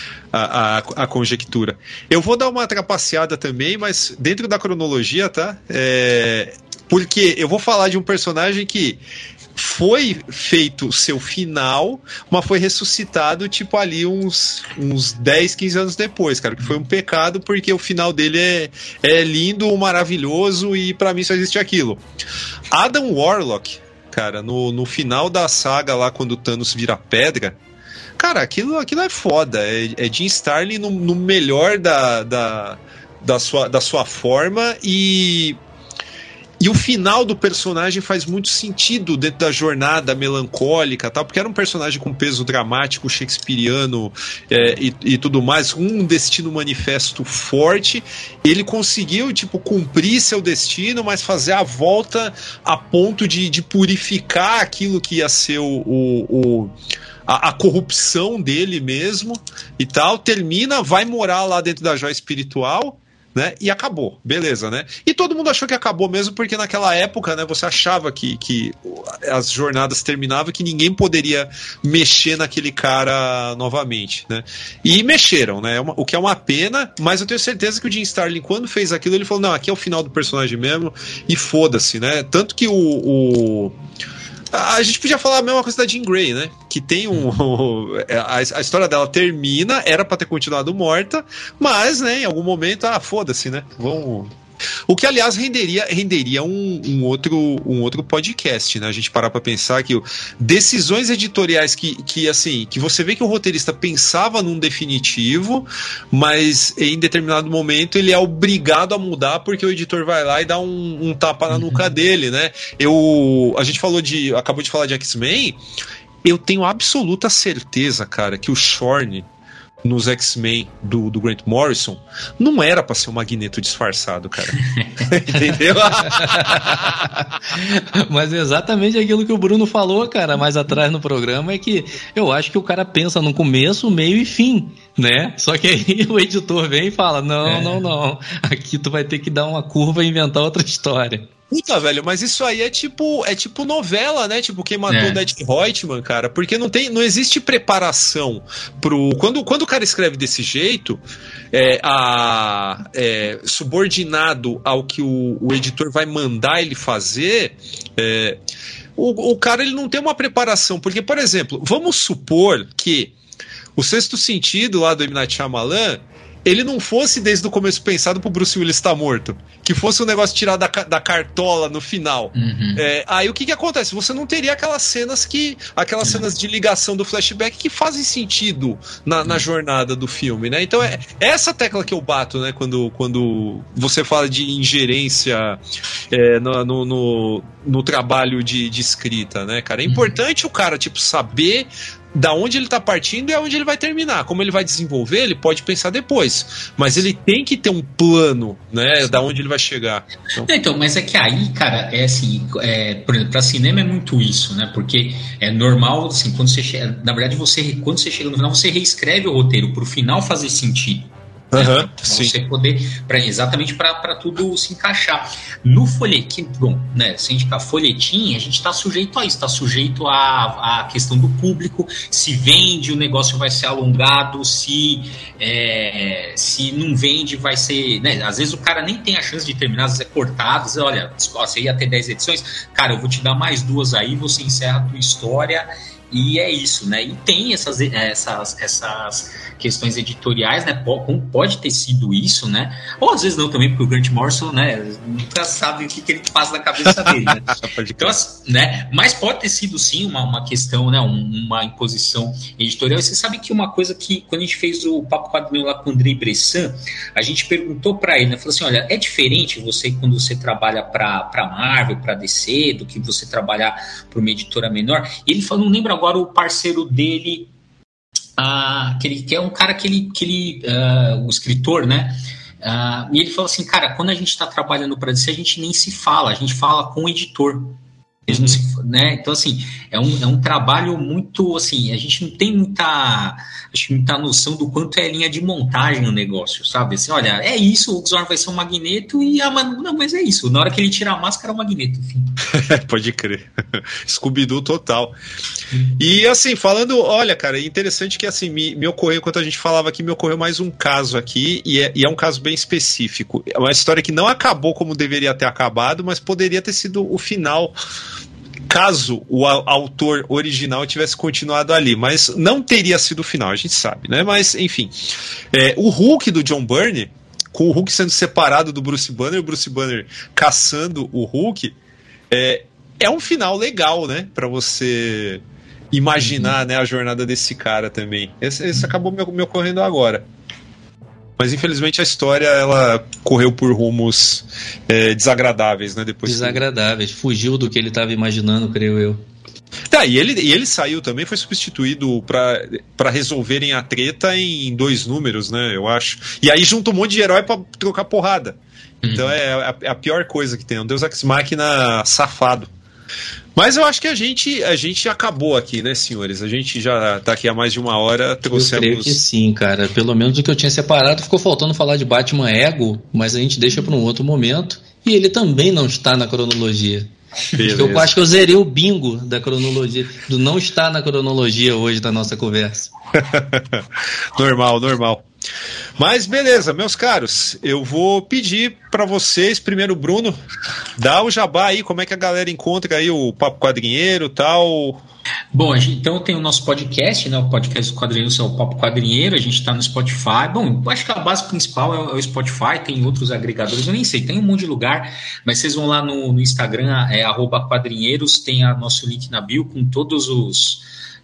S2: a conjectura. Eu vou dar uma trapaceada também, mas dentro da cronologia, tá? Porque eu vou falar de um personagem que foi feito seu final, mas foi ressuscitado tipo ali uns 10, 15 anos depois, cara, que foi um pecado, porque o final dele é lindo, maravilhoso, e pra mim só existe aquilo. Adam Warlock, cara, no final da saga lá, quando o Thanos vira pedra, cara, aquilo é foda, é Jim Starlin no melhor da sua forma, e o final do personagem faz muito sentido dentro da jornada melancólica, tal, porque era um personagem com peso dramático, shakespeariano e tudo mais, um destino manifesto forte. Ele conseguiu, tipo, cumprir seu destino, mas fazer a volta a ponto de purificar aquilo que ia ser a corrupção dele mesmo e tal. Termina, vai morar lá dentro da joia espiritual, né? E acabou, beleza, né? E todo mundo achou que acabou mesmo, porque naquela época, né, você achava que as jornadas terminavam e que ninguém poderia mexer naquele cara novamente, né? E mexeram, né? O que é uma pena, mas eu tenho certeza que o Jim Starlin, quando fez aquilo, ele falou, não, aqui é o final do personagem mesmo, e foda-se, né? Tanto que a gente podia falar a mesma coisa da Jean Grey, né? Que tem a história dela termina, era pra ter continuado morta, mas, né, em algum momento, foda-se, né? O que, aliás, renderia um outro podcast, né? A gente parar pra pensar que decisões editoriais que você vê que o roteirista pensava num definitivo, mas em determinado momento ele é obrigado a mudar porque o editor vai lá e dá um tapa na nuca dele, né? A gente acabou de falar de X-Men, eu tenho absoluta certeza, cara, que o Shorn nos X-Men do Grant Morrison não era pra ser um Magneto disfarçado, cara. Entendeu?
S4: Mas exatamente aquilo que o Bruno falou, cara, mais atrás no programa, é que eu acho que o cara pensa no começo, meio e fim, né? Só que aí o editor vem e fala, não, aqui tu vai ter que dar uma curva e inventar outra história.
S2: Puta, velho, mas isso aí é tipo novela, né? Tipo, quem matou o Ned Reutemann, cara, porque não existe preparação quando o cara escreve desse jeito, subordinado ao que o editor vai mandar ele fazer, o cara ele não tem uma preparação, porque, por exemplo, vamos supor que o Sexto Sentido lá do M. Night Shyamalan, ele não fosse desde o começo pensado pro Bruce Willis estar morto, que fosse um negócio tirado da cartola no final. Aí o que acontece? Você não teria aquelas cenas de ligação do flashback que fazem sentido na jornada do filme, né? Então é essa tecla que eu bato, né? Quando você fala de ingerência no trabalho de escrita, né, cara? É importante o cara, saber da onde ele tá partindo e aonde ele vai terminar. Como ele vai desenvolver, ele pode pensar depois. Mas ele tem que ter um plano, né? Da onde ele vai chegar.
S3: Então, mas é que aí, cara, por exemplo, pra cinema é muito isso, né? Porque é normal, assim, quando você chega. Na verdade, quando você chega no final, você reescreve o roteiro pro final fazer sentido. Você poder, exatamente para tudo se encaixar. No folhetim, bom, né? Se a gente ficar folhetim, a gente está sujeito a isso, está sujeito à questão do público, se vende, o negócio vai ser alongado, se não vende, vai ser, né? Às vezes o cara nem tem a chance de terminar, às vezes é cortado, olha, você ia ter 10 edições, cara, eu vou te dar mais 2 aí, você encerra a tua história. E é isso, né? E tem essas questões editoriais, né? Como pode ter sido isso, né? Ou às vezes não também, porque o Grant Morrison, né? Nunca sabe o que ele passa na cabeça dele, né? Então, né? Mas pode ter sido sim uma questão, né? Uma imposição editorial. E você sabe que uma coisa que, quando a gente fez o Papo Quadrinho lá com o Andrei Bressan, a gente perguntou para ele, né? Falou assim: olha, é diferente quando você trabalha para Marvel, para DC, do que você trabalhar para uma editora menor? E ele falou, não lembro agora o parceiro dele, que é um cara o escritor, né? E ele falou assim, cara, quando a gente está trabalhando para DC, a gente nem se fala, a gente fala com o editor. Eles não se, né? Então, assim, é um trabalho muito, assim, a gente não tem muita noção do quanto é linha de montagem no negócio, sabe? Assim, olha, é isso, o Xorn vai ser um Magneto e não, mas é isso. Na hora que ele tira a máscara, é um Magneto, enfim.
S2: Pode crer. Scooby-Doo total. E, assim, falando, olha, cara, é interessante que, assim, me ocorreu, enquanto a gente falava aqui, me ocorreu mais um caso aqui, e é um caso bem específico. É uma história que não acabou como deveria ter acabado, mas poderia ter sido o final, caso o autor original tivesse continuado ali, mas não teria sido o final, a gente sabe, né? Mas, enfim, o Hulk do John Byrne, com o Hulk sendo separado do Bruce Banner, o Bruce Banner caçando o Hulk, é um final legal, né? Pra você imaginar, né, a jornada desse cara também. Esse acabou me ocorrendo agora. Mas infelizmente a história ela correu por rumos desagradáveis, né?
S4: Desagradáveis, fugiu do que ele estava imaginando, creio eu.
S2: E ele saiu também, foi substituído para resolverem a treta em 2 números, né? Eu acho. E aí junta um monte de herói para trocar porrada. Então é a pior coisa que tem, um Deus Ex Machina safado. Mas eu acho que a gente acabou aqui, né, senhores? A gente já tá aqui há mais de uma hora, trouxemos...
S4: Eu creio que sim, cara. Pelo menos o que eu tinha separado, ficou faltando falar de Batman Ego, mas a gente deixa para um outro momento. E ele também não está na cronologia. Eu acho que eu zerei o bingo da cronologia, do não estar na cronologia hoje da nossa conversa.
S2: Normal. Mas beleza, meus caros, eu vou pedir para vocês, primeiro Bruno, dá o jabá aí, como é que a galera encontra aí o Papo Quadrinheiro e tal.
S3: Bom, então tem o nosso podcast, né? O podcast do Quadrinheiros é o Papo Quadrinheiro, a gente está no Spotify. Bom, acho que a base principal é o Spotify, tem outros agregadores, eu nem sei, tem um monte de lugar, mas vocês vão lá no Instagram, @quadrinheiros, tem nosso link na bio com todos os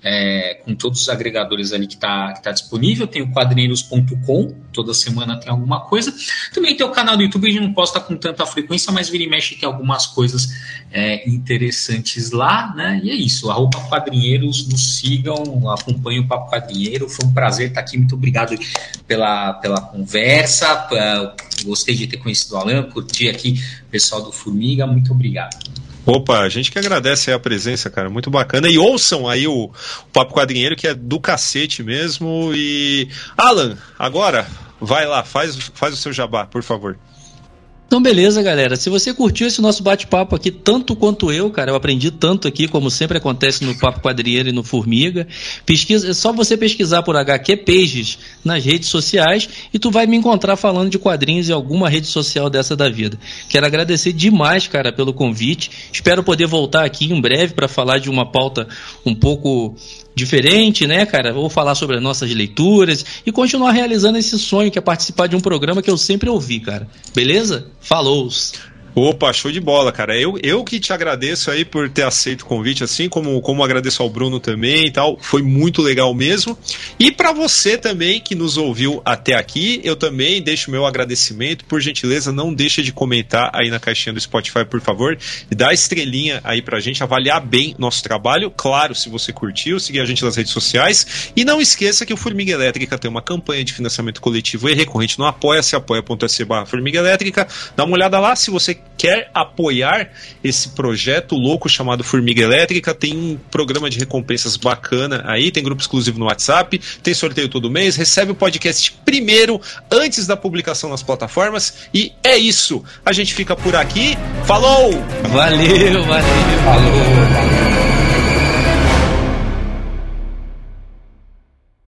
S3: agregadores ali que tá disponível. Tem o quadrinheiros.com, toda semana tem alguma coisa. Também tem o canal do YouTube, a gente não posta com tanta frequência, mas vira e mexe tem algumas coisas interessantes lá, né? E é isso, @quadrinheiros, nos sigam, acompanhem o Papo Quadrinheiro. Foi um prazer estar aqui, muito obrigado pela conversa, gostei de ter conhecido o Alan, curti aqui o pessoal do Formiga, muito obrigado.
S2: Opa, a gente que agradece aí a presença, cara, muito bacana. E ouçam aí o Papo Quadrinheiro, que é do cacete mesmo. E Alan, agora, vai lá, faz o seu jabá, por favor.
S4: Então beleza, galera, se você curtiu esse nosso bate-papo aqui tanto quanto eu, cara, eu aprendi tanto aqui, como sempre acontece no Papo Quadrinheiro e no Formiga, é só você pesquisar por HQ Pages nas redes sociais e tu vai me encontrar falando de quadrinhos em alguma rede social dessa da vida. Quero agradecer demais, cara, pelo convite, espero poder voltar aqui em breve para falar de uma pauta um pouco diferente, né, cara? Vou falar sobre as nossas leituras e continuar realizando esse sonho que é participar de um programa que eu sempre ouvi, cara. Beleza? Falou!
S2: Opa, show de bola, cara. Eu que te agradeço aí por ter aceito o convite, assim como agradeço ao Bruno também e tal. Foi muito legal mesmo. E para você também que nos ouviu até aqui, eu também deixo meu agradecimento. Por gentileza, não deixa de comentar aí na caixinha do Spotify, por favor, e dar estrelinha aí pra gente, avaliar bem nosso trabalho. Claro, se você curtiu, seguir a gente nas redes sociais. E não esqueça que o Formiga Elétrica tem uma campanha de financiamento coletivo e recorrente no apoia-se, apoia.se/Formiga Elétrica. Dá uma olhada lá, se você quer apoiar esse projeto louco chamado Formiga Elétrica, tem um programa de recompensas bacana aí, tem grupo exclusivo no WhatsApp, tem sorteio todo mês, recebe o podcast primeiro, antes da publicação nas plataformas, e é isso, a gente fica por aqui, falou!
S4: Valeu! Falou!